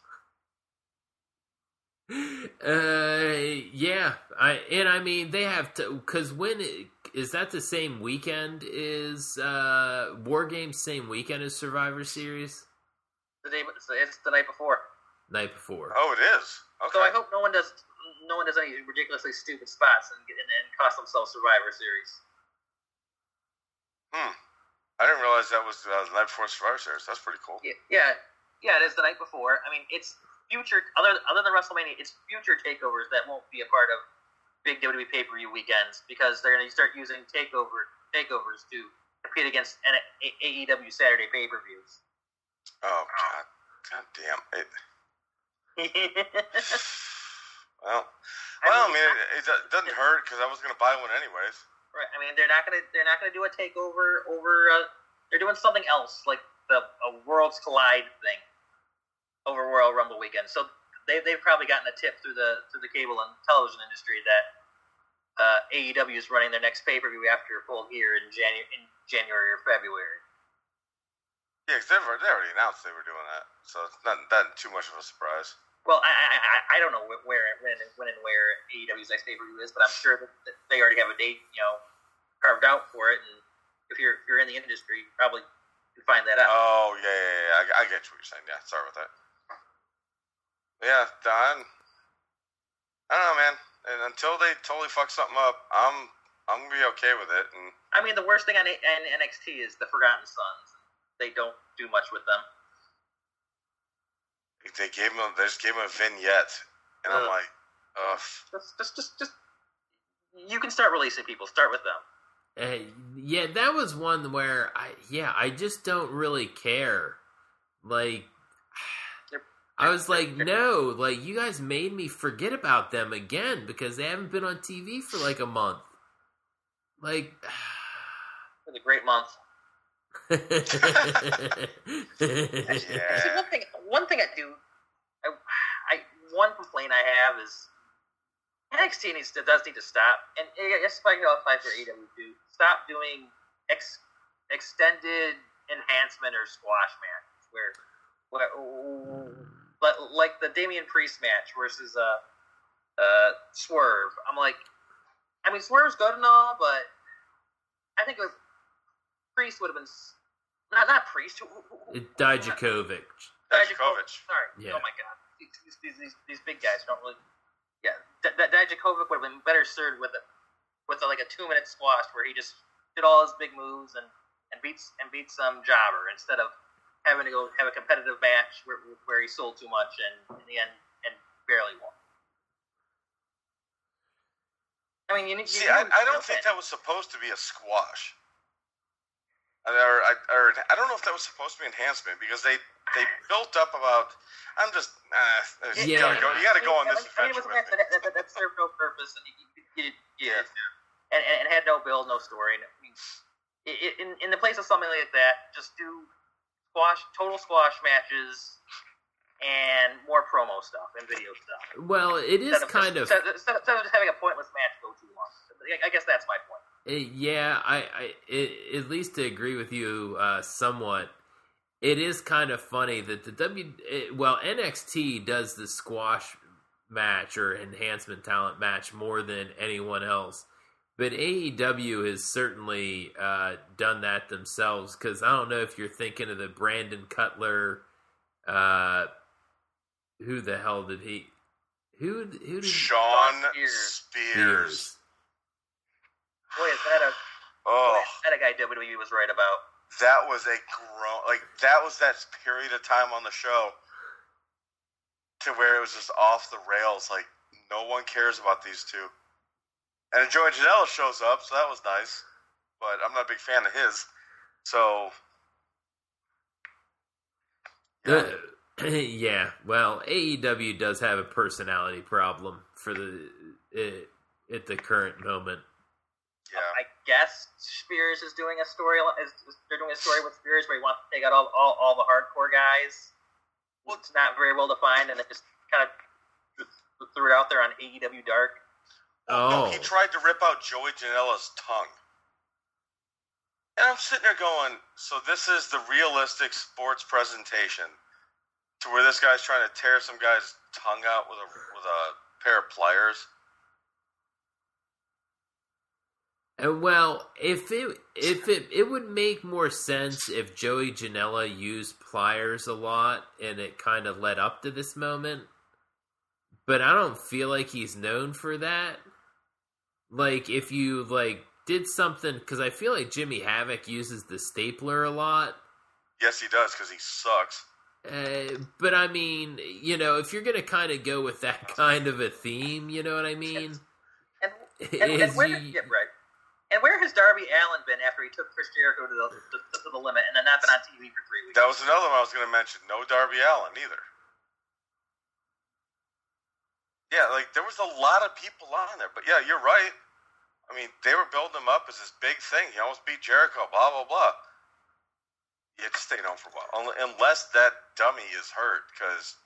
Uh, yeah. I And, I mean, they have to... Because when... It, is that the same weekend? Is uh, War Games same weekend as Survivor Series? The day, it's the night before. Night before. Oh, it is? Okay. So I hope no one does... No one does any ridiculously stupid spots and, and, and cost themselves Survivor Series. Hmm. I didn't realize that was uh, the night before Survivor Series. That's pretty cool. Yeah, yeah, yeah, it is the night before. I mean, it's future, other other than WrestleMania, it's future takeovers that won't be a part of big W W E pay-per-view weekends because they're going to start using takeover takeovers to compete against A E W Saturday pay-per-views. Oh, God. God damn it. Well, well, I mean, it, it doesn't hurt because I was going to buy one anyways. Right. I mean, they're not going to they're not going to do a takeover over. Uh, they're doing something else like the a Worlds Collide thing over Royal Rumble weekend. So they they've probably gotten a tip through the through the cable and television industry that uh, A E W is running their next pay per view after Full Gear in January in January or February. Yeah, because they already announced they were doing that, so it's not not too much of a surprise. Well, I, I I don't know where, when, when and where A E W's next pay-per-view is, but I'm sure that they already have a date, you know, carved out for it. And if you're if you're in the industry, you probably can find that out. Oh yeah, yeah, yeah. I, I get what you're saying. Yeah, sorry about that. Yeah, Don. I don't know, man. And until they totally fuck something up, I'm I'm gonna be okay with it. And I mean, the worst thing on N X T is the Forgotten Sons. They don't do much with them. They gave him, they just gave him a vignette, and uh, I'm like, ugh. Just, just, just, just. You can start releasing people. Start with them. Uh, yeah, that was one where I, yeah, I just don't really care. Like, they're, I was like, no, like you guys made me forget about them again because they haven't been on T V for like a month. Like, it was a great month. Yeah. See, one thing, one thing I do, I, I one complaint I have is N X T needs to, does need to stop, and I guess if I can apply for A E W too, stop doing ex, extended enhancement or squash matches where, where like the Damian Priest match versus uh, uh, Swerve. I'm like, I mean, Swerve's good and all, but I think it was Priest would have been not not Priest. Who, who, who, Dijakovic. Dijakovic. Sorry. Yeah. Oh my God. These, these, these, these big guys don't really. Yeah. D- D- Dijakovic would have been better served with a with a, like a two minute squash where he just did all his big moves and, and beats and beats some jobber instead of having to go have a competitive match where where he sold too much and in the end and barely won. I mean, you need. See, you I, need I don't to think win. that was supposed to be a squash. Or, or, or I don't know if that was supposed to be enhancement because they, they built up about. I'm just. Uh, you Yeah. gotta go. You gotta go on this I mean, it adventure was a with match me. that, that, that served no purpose, and you, you, you, you, Yeah. and, and it had no build, no story. And I mean, it, in in the place of something like that, just do squash, total squash matches, and more promo stuff and video stuff. Well, it is Instead of kind just, of. instead of, instead of just having a pointless match go too long. I guess that's my point. Uh, Yeah, I, I it, at least to agree with you uh, somewhat. It is kind of funny that the W, it, well, N X T does the squash match or enhancement talent match more than anyone else, but A E W has certainly uh, done that themselves. Because I don't know if you're thinking of the Brandon Cutler. Uh, who the hell did he? Who who did Sean Spears. Spears. Spears? Boy, is that a Oh, boy, is that a guy W W E was right about? that was a grown. Like that was that period of time on the show to where it was just off the rails. Like no one cares about these two. And then Joey Janela shows up, so that was nice. But I'm not a big fan of his. So Uh, yeah, well, A E W does have a personality problem for the uh, at the current moment. yeah, I guess Spears is doing a story. Is, is they're doing a story with Spears where he wants to take out all all, all the hardcore guys. Well, it's not very well defined, and it just kind of threw it out there on A E W Dark. Oh, no, he tried to rip out Joey Janela's tongue. And I'm sitting there going, so this is the realistic sports presentation to where this guy's trying to tear some guy's tongue out with a with a pair of pliers. and well, if it if it it would make more sense if Joey Janela used pliers a lot and it kind of led up to this moment, but I don't feel like he's known for that. Like if you like did something, because I feel like Jimmy Havoc uses the stapler a lot. Yes, he does, because he sucks. Uh, but I mean, you know, if you're gonna kind of go with that kind of a theme, you know what I mean? And, and, and Is where you- yeah, right. And where has Darby Allin been after he took Chris Jericho to the to, to the limit and then not been on T V for three weeks? That was another one I was going to mention. No Darby Allin either. Yeah, like there was a lot of people on there, but yeah, you're right. I mean, they were building him up as this big thing. He almost beat Jericho. Blah blah blah. Yeah, just stay home for a while, unless that dummy is hurt. Because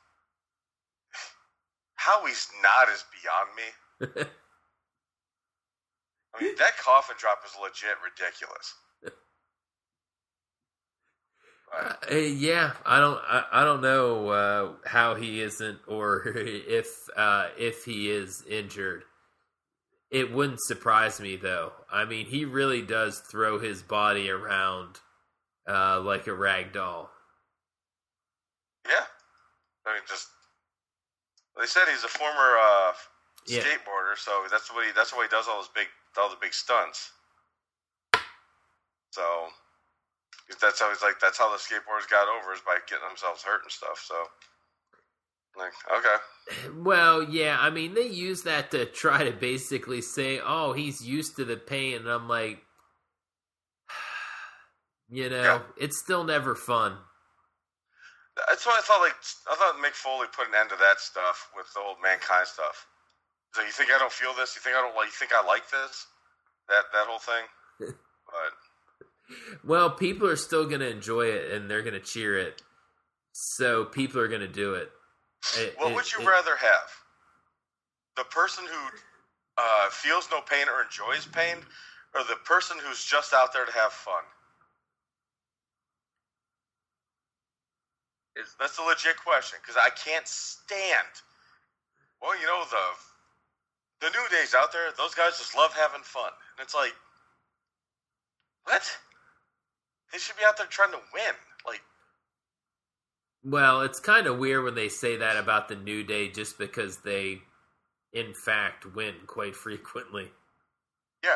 how he's not is beyond me. I mean, that coffin drop is legit ridiculous. But, Uh, yeah, I don't, I, I don't know uh, how he isn't, or if uh, if he is injured. It wouldn't surprise me though. I mean, he really does throw his body around uh, like a rag doll. yeah, I mean, just they said he's a former uh, Yeah. skateboarder, so that's what he that's why he does all those big all the big stunts. So if that's how he's like that's how the skateboarders got over is by getting themselves hurt and stuff. So like okay, Well, yeah, I mean, they use that to try to basically say, "Oh, he's used to the pain," and I'm like, you know, Yeah. it's still never fun. that's why I thought like I thought Mick Foley put an end to that stuff with the old Mankind stuff. So you think I don't feel this? You think I don't like? You think I like this? That that whole thing? But Well, people are still going to enjoy it, and they're going to cheer it. So people are going to do it. It- what it- would you it- rather have? The person who uh, feels no pain or enjoys pain, or the person who's just out there to have fun? Is That's a legit question because I can't stand. Well, you know the the New Days out there; those guys just love having fun, and it's like, what? should be out there trying to win. Like, well, it's kind of weird when they say that about the New Day, just because they, in fact, win quite frequently. Yeah.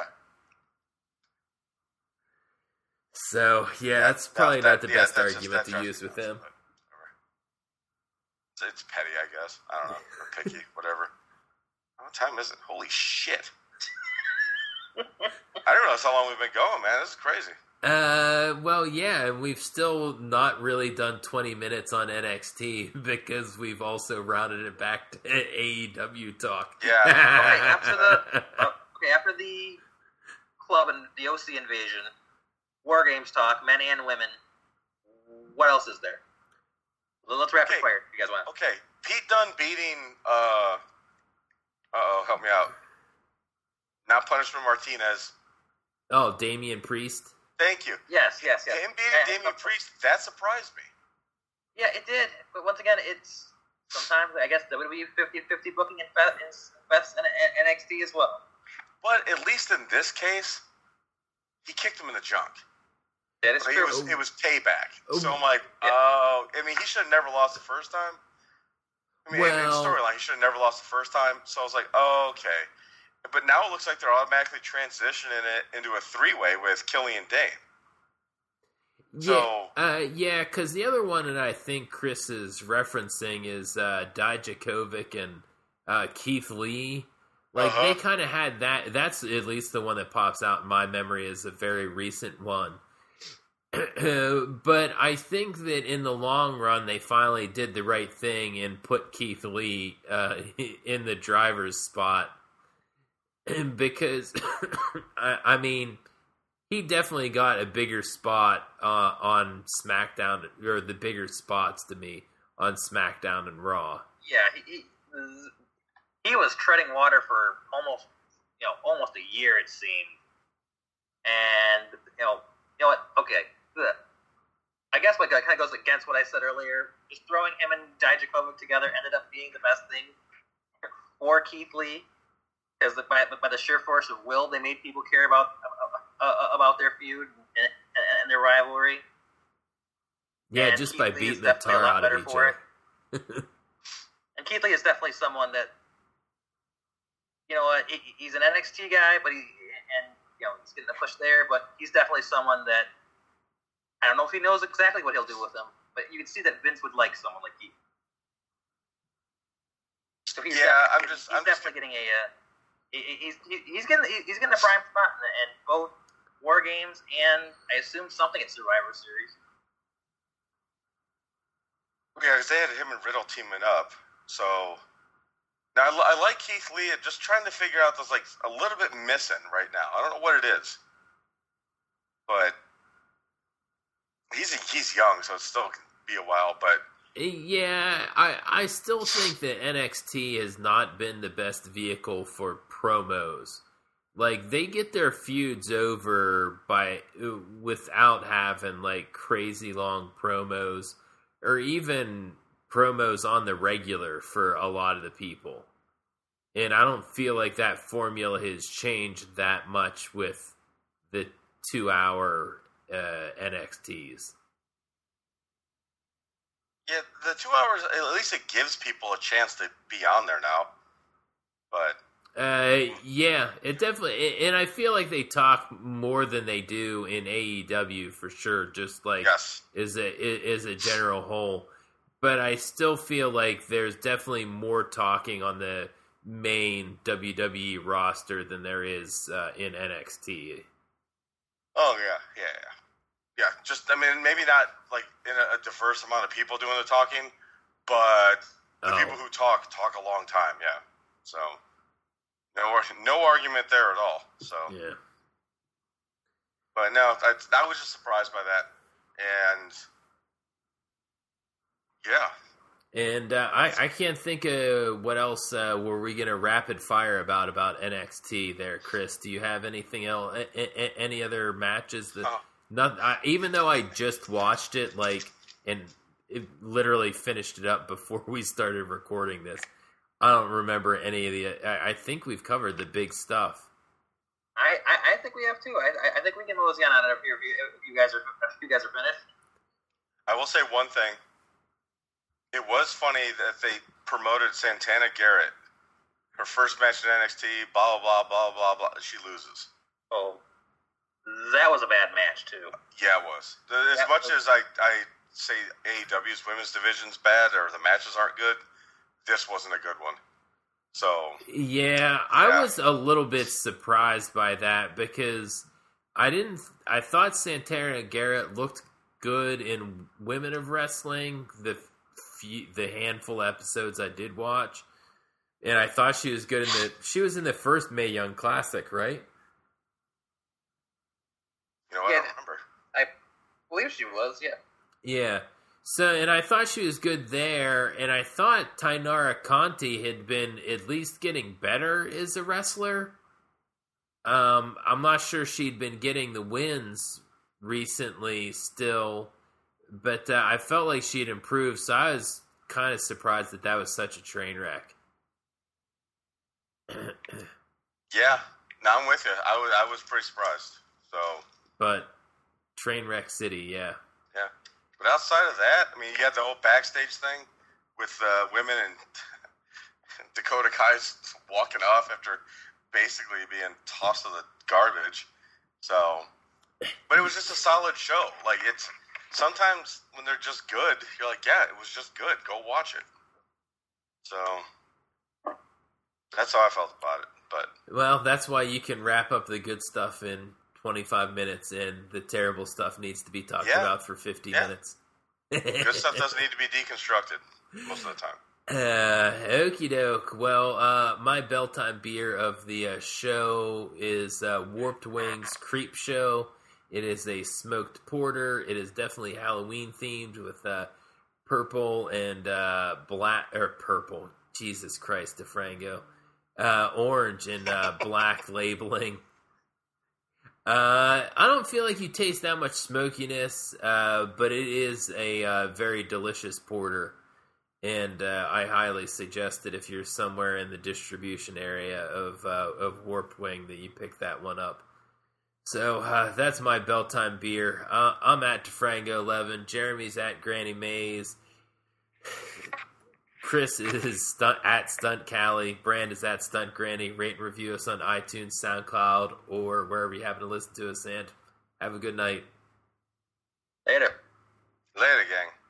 So yeah, that's probably that, not the yeah, best just, argument to use with him. It's, it's petty, I guess. I don't know, or picky, whatever. What time is it? Holy shit! I didn't realize how long we've been going, man. This is crazy. Uh, well, yeah, and we've still not really done twenty minutes on N X T because we've also rounded it back to A E W talk. Yeah. Okay, after the uh, okay, after the club and the O C invasion, War Games talk, men and women. What else is there? Well, let's rapid Okay. fire. If you guys want? Okay, Pete Dunne beating. Uh, oh, help me out. Not Punishment Martinez. Oh, Damian Priest. Thank you. Yes, yes, yes. Him beating And- Damian Priest, that surprised me. Yeah, it did. But once again, it's sometimes I guess that would be fifty-fifty booking in Fest, in Fest and N X T as well. But at least in this case, he kicked him in the junk. That is Like, true. it was it was payback. Oh. So I'm like, Yeah. oh, I mean, he should have never lost the first time. I mean, in- in Well- storyline, he should have never lost the first time. So I was like, oh, okay. But now it looks like they're automatically transitioning it into a three-way with Killian Dane. So- Yeah, uh, yeah, because the other one that I think Chris is referencing is uh, Dijakovic and uh, Keith Lee. Like, Uh-huh. they kind of had that. That's at least the one that pops out in my memory as a very recent one. But I think that in the long run, they finally did the right thing and put Keith Lee uh, in the driver's spot. Because, I, I mean, he definitely got a bigger spot uh, on SmackDown, or the bigger spots to me on SmackDown and Raw. Yeah, he, he he was treading water for almost you know almost a year it seemed, and you know you know what? Okay, the- I guess what kind of goes against what I said earlier. Just throwing him and Dijakovic together ended up being the best thing for Keith Lee, because by, by the sheer force of will, they made people care about uh, about their feud and, and their rivalry. Yeah, And just Keith by Lee is beating the definitely tar a lot out of better each for other. And Keith Lee is definitely someone that, you know, what, he, he's an N X T guy, but he and you know he's getting a push there. But he's definitely someone that I don't know if he knows exactly what he'll do with him, but you can see that Vince would like someone like Keith. So he's Yeah, definitely, I'm just- he's I'm just- definitely getting a uh, he- he's he- he's getting he's getting a prime spot in, in both War Games and I assume something at Survivor Series. Okay, because they had him and Riddle teaming up. So now I, li- I like Keith Lee. I'm just trying to figure out there's like a little bit missing right now. I don't know what it is, but he's he's young, so it still can be a while. But Yeah, I I still think that N X T has not been the best vehicle for promos. Like, they get their feuds over by without having like crazy long promos or even promos on the regular for a lot of the people. And I don't feel like that formula has changed that much with the two-hour uh, N X Ts. yeah, the two hours at least it gives people a chance to be on there now. But Uh, yeah, it definitely, and I feel like they talk more than they do in A E W for sure. Just like yes, is a is a general whole, but I still feel like there's definitely more talking on the main W W E roster than there is uh, in N X T. oh yeah, yeah, yeah, yeah. Just I mean, maybe not like in a, a diverse amount of people doing the talking, but the Oh. people who talk talk a long time. Yeah, so. No, no argument there at all. So, Yeah. but no, I, I was just surprised by that, and yeah, And uh, I, I can't think of what else uh, were we going to rapid fire about about N X T there, Chris. Do you have anything else? A, a, any other matches that? Oh. Not I, even though I just watched it, like, and it literally finished it up before we started recording this. I don't remember any of the. I, I think we've covered the big stuff. I, I, I think we have too. I, I think we can mosey on it if you, if you guys are if you guys I will say one thing. It was funny that they promoted Santana Garrett. Her first match in N X T, blah, blah, blah, blah, blah, blah. She loses. Oh, that was a bad match, too. Yeah, it was. As that much was... as I, I say A E W's women's division's bad or the matches aren't good, this wasn't a good one. So yeah, I yeah. was a little bit surprised by that because I didn't. I thought Santana Garrett looked good in Women of Wrestling, the few, the handful of episodes I did watch, and I thought she was good in the. She was in the first Mae Young Classic, right? You know, I yeah, don't remember. I believe she was. Yeah. Yeah. So, and I thought she was good there, and I thought Tainara Conti had been at least getting better as a wrestler. Um, I'm not sure she'd been getting the wins recently still, but uh, I felt like she had improved, so I was kind of surprised that that was such a train wreck. Yeah, no, I'm with you. I was, I was pretty surprised. So, But train wreck city, yeah. Yeah. But outside of that, I mean, you got the whole backstage thing with uh, women and Dakota Kai's walking off after basically being tossed to the garbage. So, but it was just a solid show. Like, it's sometimes when they're just good, you're like, yeah, it was just good. Go watch it. So, that's how I felt about it. But well, that's why you can wrap up the good stuff in twenty-five minutes, and the terrible stuff needs to be talked yeah. about for fifty yeah. minutes. Good stuff doesn't need to be deconstructed most of the time. Uh, okie doke. Well, uh, my bell time beer of the uh, show is uh, Warped Wings Creep Show. It is a smoked porter. It is definitely Halloween themed with uh, purple and uh, black, or purple. Jesus Christ, DeFranco. Uh, orange and uh, black labeling. Uh, I don't feel like you taste that much smokiness, uh, but it is a uh, very delicious porter, and uh, I highly suggest that if you're somewhere in the distribution area of uh, of Warped Wing that you pick that one up. So uh, that's my bell time beer. Uh, I'm at DeFranco eleven. Jeremy's at Granny Mays. Chris is stunt, at Stunt Callie. Brand is at Stunt Granny. Rate and review us on iTunes, SoundCloud, or wherever you happen to listen to us. And have a good night. Later. Later, gang.